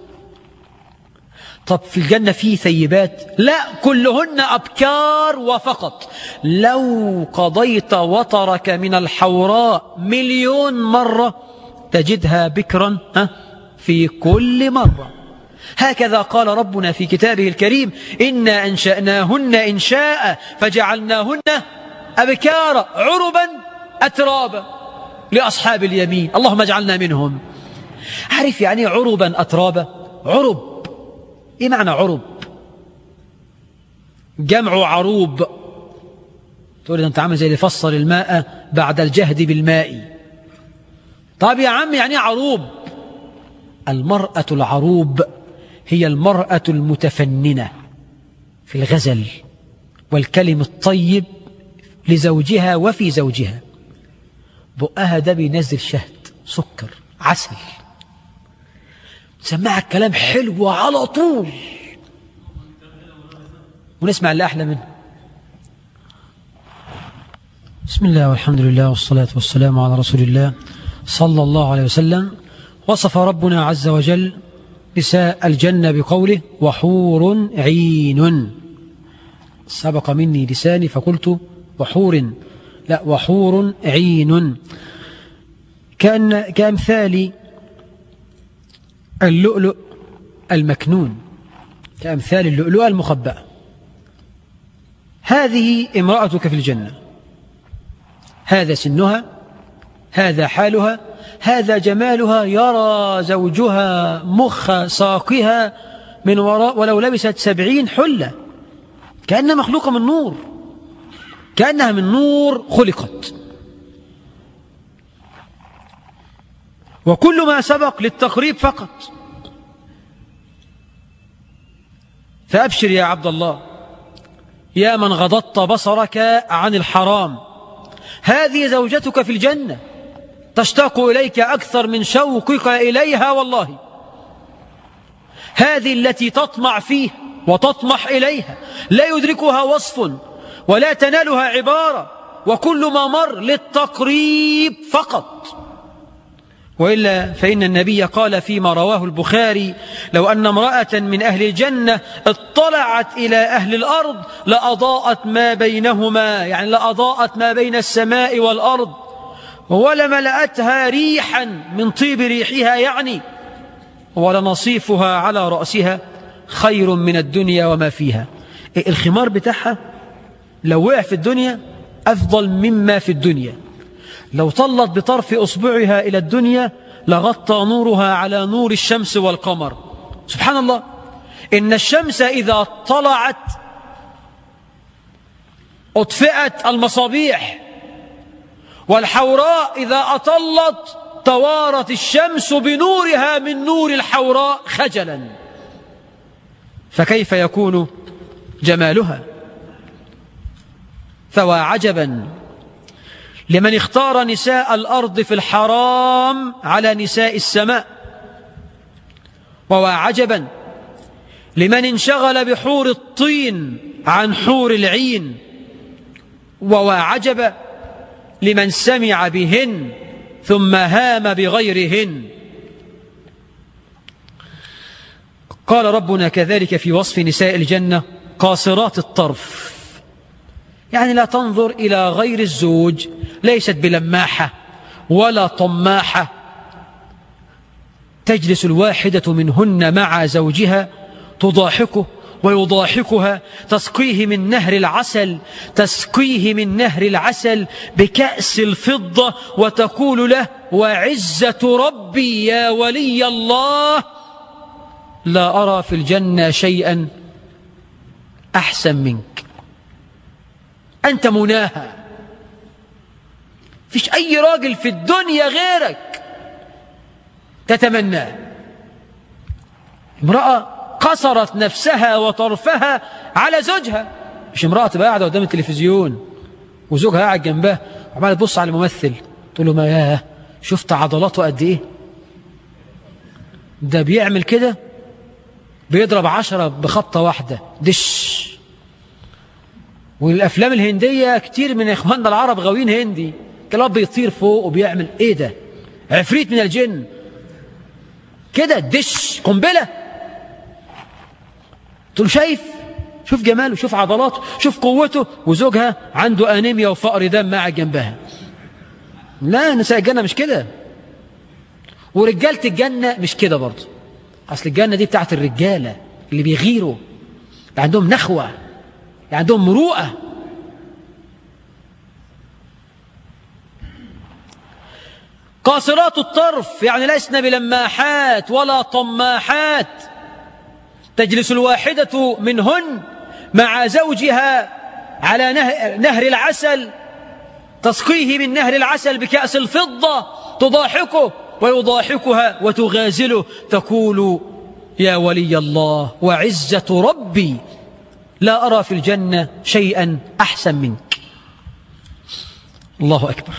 طب في الجنة في ثيبات؟ لا، كلهن أبكار وفقط. لو قضيت وطرك من الحوراء مليون مرة تجدها بكرا في كل مرة. هكذا قال ربنا في كتابه الكريم: إنا أنشأناهن إنشاء فجعلناهن أبكارا عربا أترابا لأصحاب اليمين. اللهم اجعلنا منهم. عارف يعني عربا أترابا؟ عرب، إيه معنى عرب؟ جمع عروب. تقول أنت عامل زي اللي فصل الماء بعد الجهد بالماء. طب يا عم يعني عروب؟ المرأة العروب هي المرأة المتفننة في الغزل والكلم الطيب لزوجها وفي زوجها. بقها ده بينزل شهد، سكر، عسل، سمعك كلام حلو على طول، ونسمع اللي أحلى منه. بسم الله والحمد لله والصلاة والسلام على رسول الله صلى الله عليه وسلم. وصف ربنا عز وجل نساء الجنة بقوله: وحور عين. سبق مني لساني فقلت وحور، لا، وحور عين كأن كأمثال اللؤلؤ المكنون، كأمثال اللؤلؤ المخبأة. هذه امرأتك في الجنة، هذا سنها، هذا حالها، هذا جمالها. يرى زوجها مخ ساقها من وراء ولو لبست سبعين حلة، كأنها مخلوقة من نور، كأنها من نور خلقت. وكل ما سبق للتقريب فقط. فأبشر يا عبد الله يا من غضضت بصرك عن الحرام، هذه زوجتك في الجنة تشتاق إليك أكثر من شوقك إليها والله، هذه التي تطمع فيه وتطمح إليها، لا يدركها وصف ولا تنالها عبارة، وكل ما مر للتقريب فقط. وإلا فإن النبي قال فيما رواه البخاري: لو أن امرأة من أهل الجنة اطلعت إلى أهل الأرض لأضاءت ما بينهما، يعني لأضاءت ما بين السماء والأرض، ولملأتها ريحا من طيب ريحها، يعني ولنصيفها على رأسها خير من الدنيا وما فيها. الخمار بتاعها لو وقع في الدنيا أفضل مما في الدنيا، لو طلت بطرف أصبعها إلى الدنيا لغطى نورها على نور الشمس والقمر. سبحان الله، إن الشمس إذا طلعت أطفئت المصابيح، والحوراء إذا أطلت توارت الشمس بنورها من نور الحوراء خجلا، فكيف يكون جمالها؟ فوا عجبا لمن اختار نساء الأرض في الحرام على نساء السماء، ووا عجبا لمن انشغل بحور الطين عن حور العين، ووا عجبا لمن سمع بهن ثم هام بغيرهن. قال ربنا كذلك في وصف نساء الجنة: قاصرات الطرف، يعني لا تنظر إلى غير الزوج، ليست بلماحة ولا طماحة، تجلس الواحدة منهن مع زوجها تضاحكه ويضاحكها، تسقيه من نهر العسل تسقيه من نهر العسل بكأس الفضة، وتقول له: وعزة ربي يا ولي الله لا أرى في الجنة شيئا أحسن منك، أنت مناها، فيش أي راجل في الدنيا غيرك تتمناه. امرأة قصرت نفسها وطرفها على زوجها، مش امرأة تبقى قاعدة قدام التلفزيون وزوجها قاعد جنبها وعمالة تبص على الممثل تقول له: ما ياه شفت عضلاته قد ايه، ده بيعمل كده بيضرب عشرة بخطة واحدة دش. والأفلام الهندية كتير من إخواننا العرب غاويين هندي، كلاب بيطير فوق وبيعمل ايه ده، عفريت من الجن كده دش قنبلة. تقول له: شايف شوف جماله، شوف عضلاته، شوف قوته، وزوجها عنده أنيميا وفقر دم قاعد جنبها. لا، نساء الجنة مش كده، ورجالة الجنة مش كده برضه. أصل الجنة دي بتاعت الرجالة اللي بيغيروا، اللي عندهم نخوة، اللي عندهم مروءة. قاصرات الطرف يعني لسنا بلماحات ولا طماحات، تجلس الواحدة منهن مع زوجها على نهر العسل، تسقيه من نهر العسل بكأس الفضة، تضاحكه ويضاحكها وتغازله، تقول: يا ولي الله وعزة ربي لا أرى في الجنة شيئا أحسن منك. الله أكبر.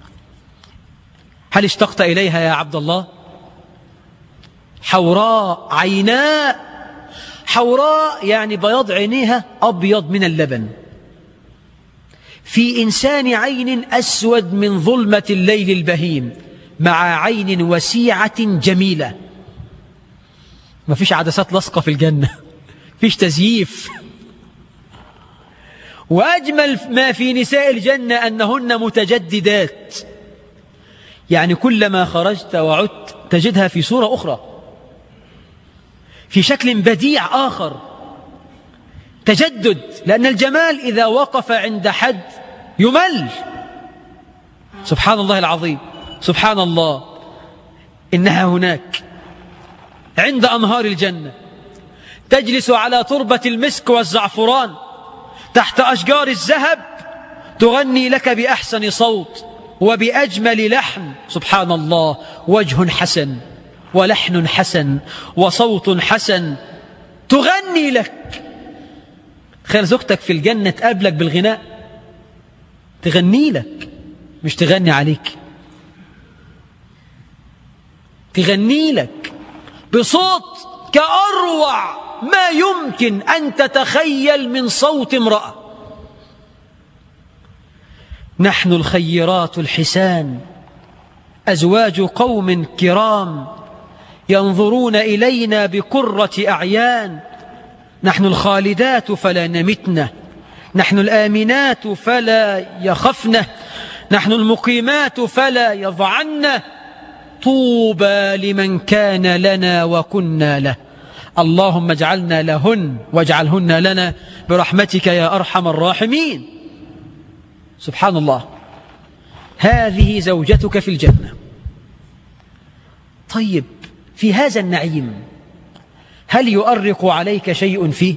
هل اشتقت إليها يا عبد الله؟ حوراء عيناء، حوراء يعني بياض عينيها أبيض من اللبن، في إنسان عين أسود من ظلمة الليل البهيم، مع عين وسيعة جميلة. ما فيش عدسات لاصقة في الجنة، فيش تزييف. وأجمل ما في نساء الجنة أنهن متجددات، يعني كلما خرجت وعدت تجدها في صورة أخرى، في شكل بديع آخر، تجدد. لأن الجمال إذا وقف عند حد يمل. سبحان الله العظيم، سبحان الله. إنها هناك عند أنهار الجنة تجلس على تربة المسك والزعفران تحت أشجار الذهب، تغني لك بأحسن صوت وبأجمل لحن. سبحان الله. وجه حسن ولحن حسن وصوت حسن تغني لك. تخيل زوجتك في الجنة تقابلك بالغناء، تغني لك مش تغني عليك، تغني لك بصوت كأروع ما يمكن أن تتخيل من صوت امرأة. نحن الخيرات الحسان أزواج قوم كرام ينظرون إلينا بقرة أعيان. نحن الخالدات فلا نمتن، نحن الآمنات فلا يخفن، نحن المقيمات فلا يضعن. طوبى لمن كان لنا وكنا له. اللهم اجعلنا لهن واجعلهن لنا برحمتك يا أرحم الراحمين. سبحان الله، هذه زوجتك في الجنة. طيب، في هذا النعيم هل يؤرق عليك شيء فيه؟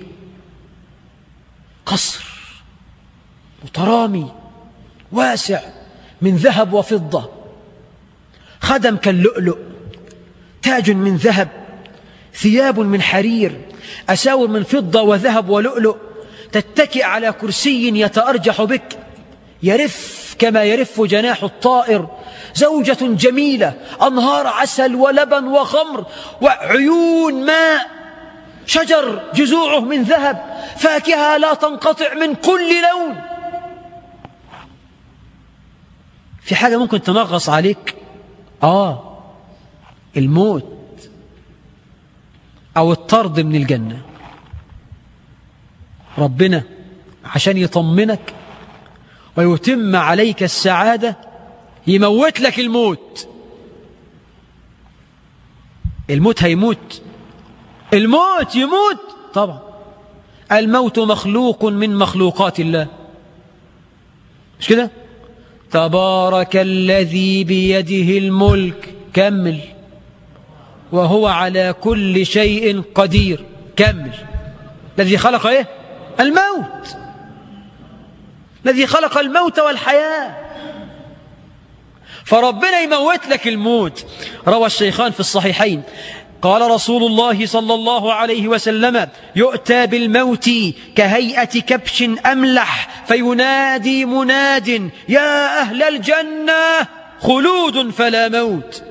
قصر وترامي واسع من ذهب وفضة، خدم كاللؤلؤ، تاج من ذهب، ثياب من حرير، أساور من فضة وذهب ولؤلؤ، تتكئ على كرسي يتأرجح بك يرف كما يرف جناح الطائر. زوجة جميلة، أنهار عسل ولبن وخمر وعيون ماء، شجر جذوعه من ذهب، فاكهة لا تنقطع من كل لون. في حاجة ممكن تنغص عليك؟ آه الموت أو الطرد من الجنة. ربنا عشان يطمنك ويتم عليك السعادة يموت لك الموت. الموت هيموت، الموت يموت طبعا. الموت مخلوق من مخلوقات الله، مش كده؟ تبارك الذي بيده الملك، كمل، وهو على كل شيء قدير، كمل. الذي خلق ايه؟ الموت، الذي خلق الموت والحياة. فربنا يموت لك الموت. روى الشيخان في الصحيحين قال رسول الله صلى الله عليه وسلم: يؤتى بالموت كهيئة كبش أملح فينادي مناد: يا أهل الجنة خلود فلا موت.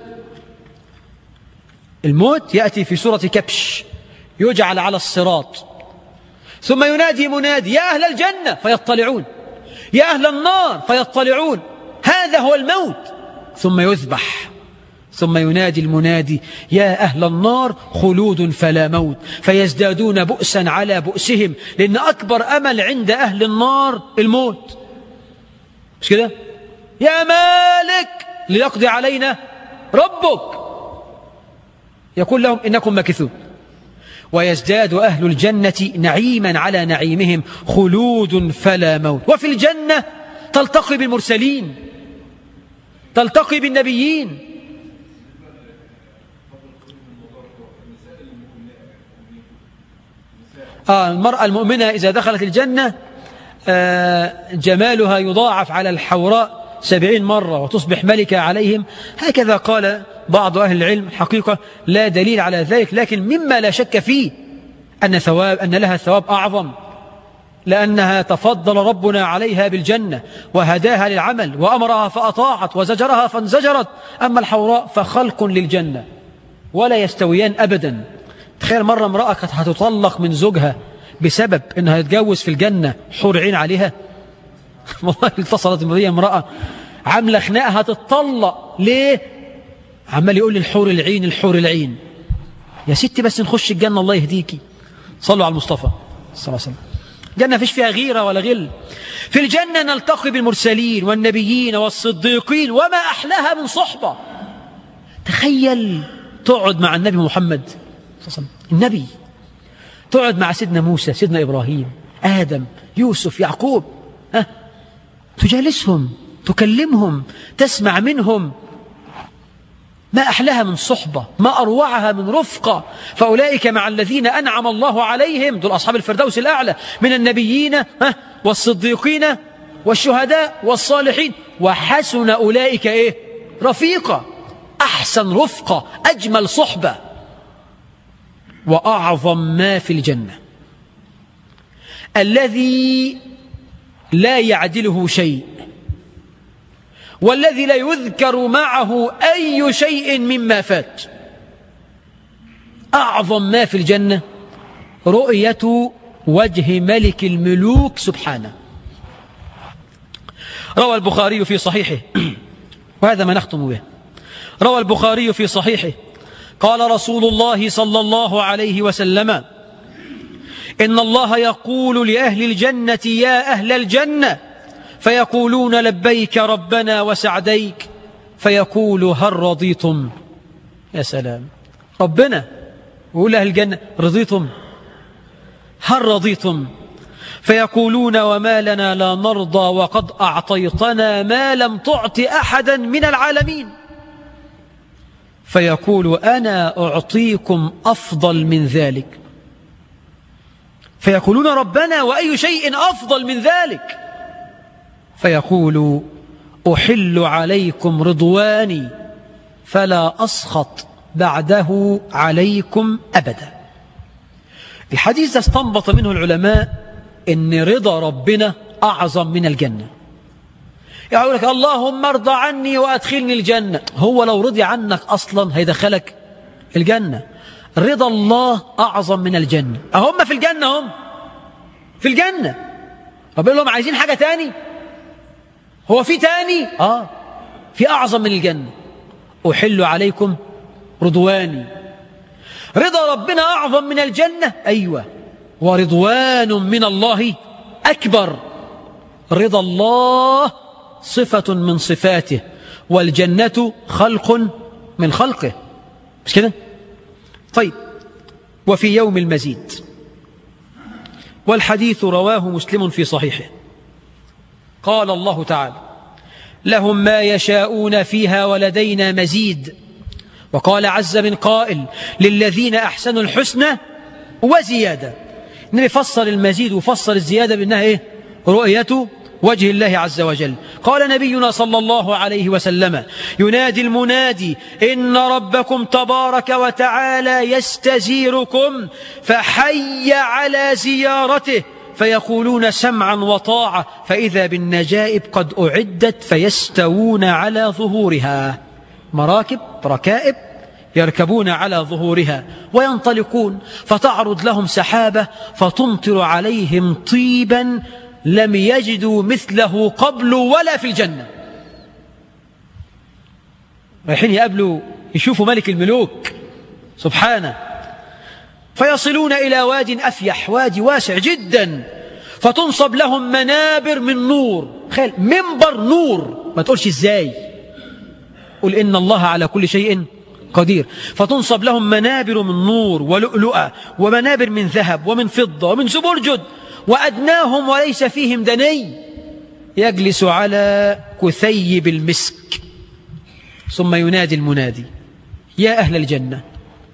الموت يأتي في صورة كبش يجعل على الصراط، ثم ينادي منادي: يا أهل الجنة، فيطلعون، يا أهل النار، فيطلعون. هذا هو الموت. ثم يذبح، ثم ينادي المنادي: يا أهل النار خلود فلا موت، فيزدادون بؤسا على بؤسهم، لأن أكبر أمل عند أهل النار الموت، مش كده؟ يا مالك ليقضي علينا ربك، يقول لهم إنكم ماكثون. ويزداد أهل الجنة نعيما على نعيمهم، خلود فلا موت. وفي الجنة تلتقي بالمرسلين، تلتقي بالنبيين. آه المرأة المؤمنة إذا دخلت الجنة آه جمالها يضاعف على الحوراء سبعين مرة وتصبح ملكة عليهم، هكذا قال بعض أهل العلم. الحقيقة لا دليل على ذلك، لكن مما لا شك فيه أن ثواب أن لها ثواب أعظم، لأنها تفضل ربنا عليها بالجنة وهداها للعمل وأمرها فأطاعت وزجرها فانزجرت. أما الحوراء فخلق للجنة ولا يستويان أبدا. تخيل مرة امرأة كانت هتطلق من زوجها بسبب أنها تتجوز في الجنة حور عين عليها. والله اتصلت امرأة امرأة عاملة خناقة هتطلق ليه؟ عمال يقول لي الحور العين الحور العين. يا ستي بس نخش الجنة الله يهديكي. صلوا على المصطفى صلى الله عليه وسلم. الجنة فيش فيها غيرة ولا غل. في الجنة نلتقي بالمرسلين والنبيين والصديقين، وما أحلاها من صحبة. تخيل تقعد مع النبي محمد صلى الله عليه وسلم، النبي، تقعد مع سيدنا موسى، سيدنا إبراهيم، آدم، يوسف، يعقوب، ها؟ تجالسهم، تكلمهم، تسمع منهم. ما أحلاها من صحبة، ما أروعها من رفقة. فأولئك مع الذين أنعم الله عليهم، دول أصحاب الفردوس الأعلى، من النبيين والصديقين والشهداء والصالحين، وحسن أولئك إيه؟ رفيقا. أحسن رفقة، أجمل صحبة. وأعظم ما في الجنة الذي لا يعدله شيء، والذي لا يذكر معه أي شيء مما فات. أعظم ما في الجنة رؤية وجه ملك الملوك سبحانه. روى البخاري في صحيحه، وهذا ما نختم به، روى البخاري في صحيحه قال رسول الله صلى الله عليه وسلم: إن الله يقول لأهل الجنة: يا أهل الجنة، فيقولون: لبيك ربنا وسعديك، فيقول: هل رضيتم؟ يا سلام، ربنا يقول أهل الجنة: رضيتم؟ هل رضيتم؟ فيقولون: وما لنا لا نرضى وقد أعطيتنا ما لم تعط أحدا من العالمين. فيقول: أنا أعطيكم أفضل من ذلك. فيقولون: ربنا وأي شيء أفضل من ذلك؟ فيقول: أحل عليكم رضواني فلا أسخط بعده عليكم أبدا. الحديث استنبط منه العلماء إن رضا ربنا أعظم من الجنة. يقول لك: اللهم ارضى عني وأدخلني الجنة. هو لو رضي عنك أصلا هيدخلك الجنة. رضا الله أعظم من الجنة. هم في الجنة، هم في الجنة. طب يقول لهم: عايزين حاجة تاني؟ هو في تاني؟ آه في أعظم من الجنة. أحل عليكم رضواني. رضا ربنا أعظم من الجنة؟ أيوة. ورضوان من الله أكبر. رضا الله صفة من صفاته، والجنة خلق من خلقه، مش كده؟ طيب، وفي يوم المزيد، والحديث رواه مسلم في صحيحه، قال الله تعالى: لهم ما يشاءون فيها ولدينا مزيد. وقال عز من قائل: للذين أحسنوا الحسنى وزيادة. نفسر المزيد وفسر الزيادة بأنها إيه؟ رؤية وجه الله عز وجل. قال نبينا صلى الله عليه وسلم: ينادي المنادي: إن ربكم تبارك وتعالى يستزيركم، فحي على زيارته. فيقولون: سمعا وطاعة. فإذا بالنجائب قد أعدت، فيستوون على ظهورها، مراكب ركائب يركبون على ظهورها وينطلقون، فتعرض لهم سحابة فتمطر عليهم طيبا لم يجدوا مثله قبل ولا في الجنة. رايحين يقابلوا يشوفوا ملك الملوك سبحانه، فيصلون إلى واد أفيح، وادي واسع جدا، فتنصب لهم منابر من نور. خيل منبر نور، ما تقولش ازاي، قل إن الله على كل شيء قدير. فتنصب لهم منابر من نور ولؤلؤة، ومنابر من ذهب ومن فضة ومن زبرجد، وأدناهم وليس فيهم دني يجلس على كثيب المسك. ثم ينادي المنادي: يا أهل الجنة،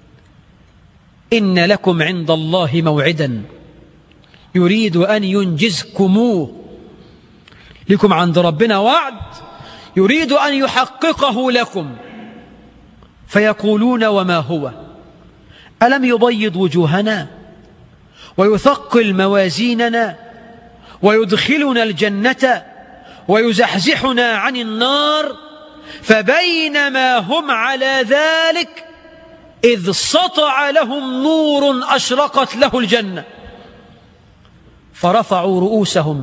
إن لكم عند الله موعدا يريد أن ينجزكموه. لكم عند ربنا وعد يريد أن يحققه لكم. فيقولون: وما هو؟ ألم يبيض وجوهنا ويثقل موازيننا ويدخلنا الجنة ويزحزحنا عن النار؟ فبينما هم على ذلك إذ سطع لهم نور أشرقت له الجنة، فرفعوا رؤوسهم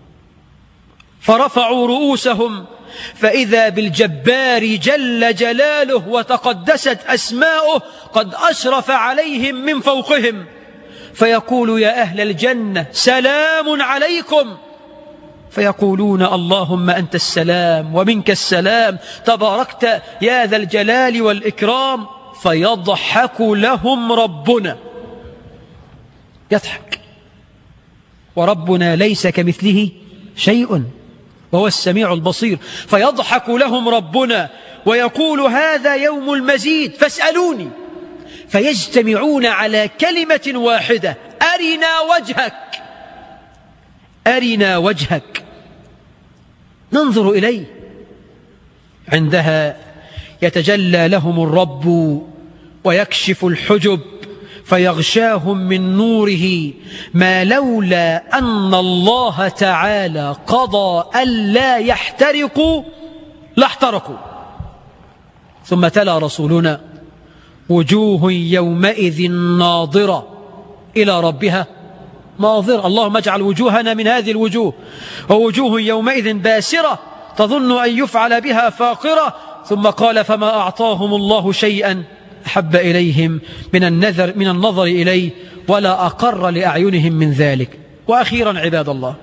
فرفعوا رؤوسهم فإذا بالجبار جل جلاله وتقدست أسماؤه قد أشرف عليهم من فوقهم، فيقول: يا أهل الجنة، سلام عليكم. فيقولون: اللهم أنت السلام ومنك السلام، تباركت يا ذا الجلال والإكرام. فيضحك لهم ربنا، يضحك، وربنا ليس كمثله شيء وهو السميع البصير. فيضحك لهم ربنا ويقول: هذا يوم المزيد فاسألوني. فيجتمعون على كلمة واحدة: أرنا وجهك، أرنا وجهك، ننظر إليه. عندها يتجلى لهم الرب ويكشف الحجب فيغشاهم من نوره ما لولا أن الله تعالى قضى ألا يحترقوا لاحترقوا. ثم تلا رسولنا: وجوه يومئذ ناظرة إلى ربها ناظرة. اللهم اجعل وجوهنا من هذه الوجوه. ووجوه يومئذ باسرة تظن أن يفعل بها فاقرة. ثم قال: فما أعطاهم الله شيئا أحب إليهم من النذر من النظر إليه ولا أقر لأعينهم من ذلك. وأخيرا عباد الله،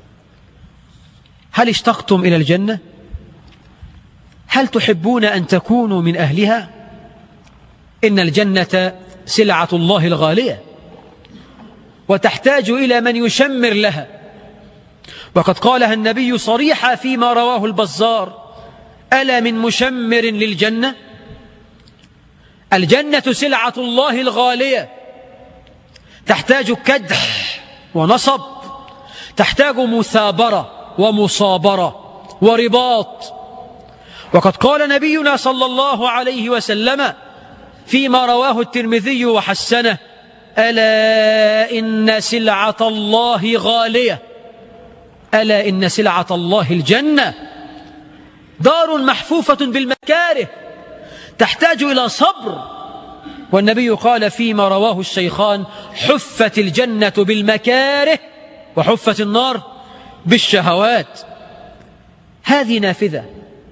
هل اشتقتم إلى الجنة؟ هل تحبون أن تكونوا من أهلها؟ إن الجنة سلعة الله الغالية وتحتاج إلى من يشمر لها، وقد قالها النبي صريحا فيما رواه البزار: ألا من مشمر للجنة؟ الجنة سلعة الله الغالية، تحتاج كدح ونصب، تحتاج مثابرة ومصابرة ورباط. وقد قال نبينا صلى الله عليه وسلم فيما رواه الترمذي وحسنه: ألا إن سلعة الله غالية، ألا إن سلعة الله الجنة، دار محفوفة بالمكاره تحتاج إلى صبر. والنبي قال فيما رواه الشيخان: حفت الجنة بالمكاره وحفت النار بالشهوات. هذه نافذة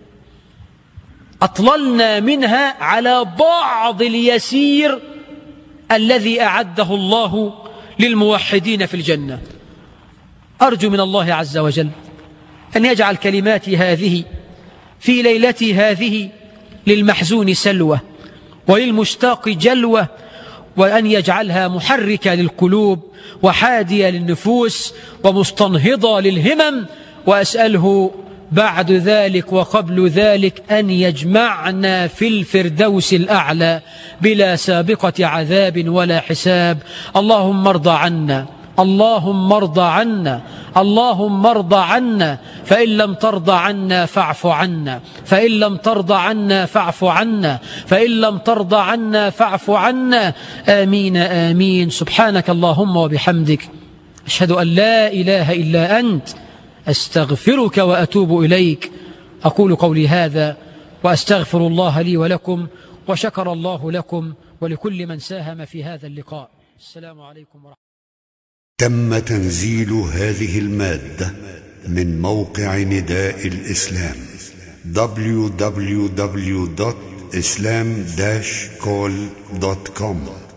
أطللنا منها على بعض اليسير الذي أعده الله للموحدين في الجنة. أرجو من الله عز وجل أن يجعل كلماتي هذه في ليلتي هذه للمحزون سلوة وللمشتاق جلوة، وأن يجعلها محركة للقلوب وحادية للنفوس ومستنهضة للهمم. وأسأله بعد ذلك وقبل ذلك أن يجمعنا في الفردوس الأعلى بلا سابقة عذاب ولا حساب. اللهم ارض عنا، اللهم ارض عنا، اللهم ارض عنا، فإن لم ترض عنا فاعف عنا، فإن لم ترض عنا فاعف عنا، فإن لم ترض عنا فاعف عنا. آمين آمين. سبحانك اللهم وبحمدك، أشهد أن لا إله إلا أنت، أستغفرك وأتوب إليك. أقول قولي هذا وأستغفر الله لي ولكم، وشكر الله لكم ولكل من ساهم في هذا اللقاء. السلام عليكم ورحمة الله. تم تنزيل هذه المادة من موقع نداء الإسلام دبليو دبليو دبليو دوت إسلام داش كول دوت كوم.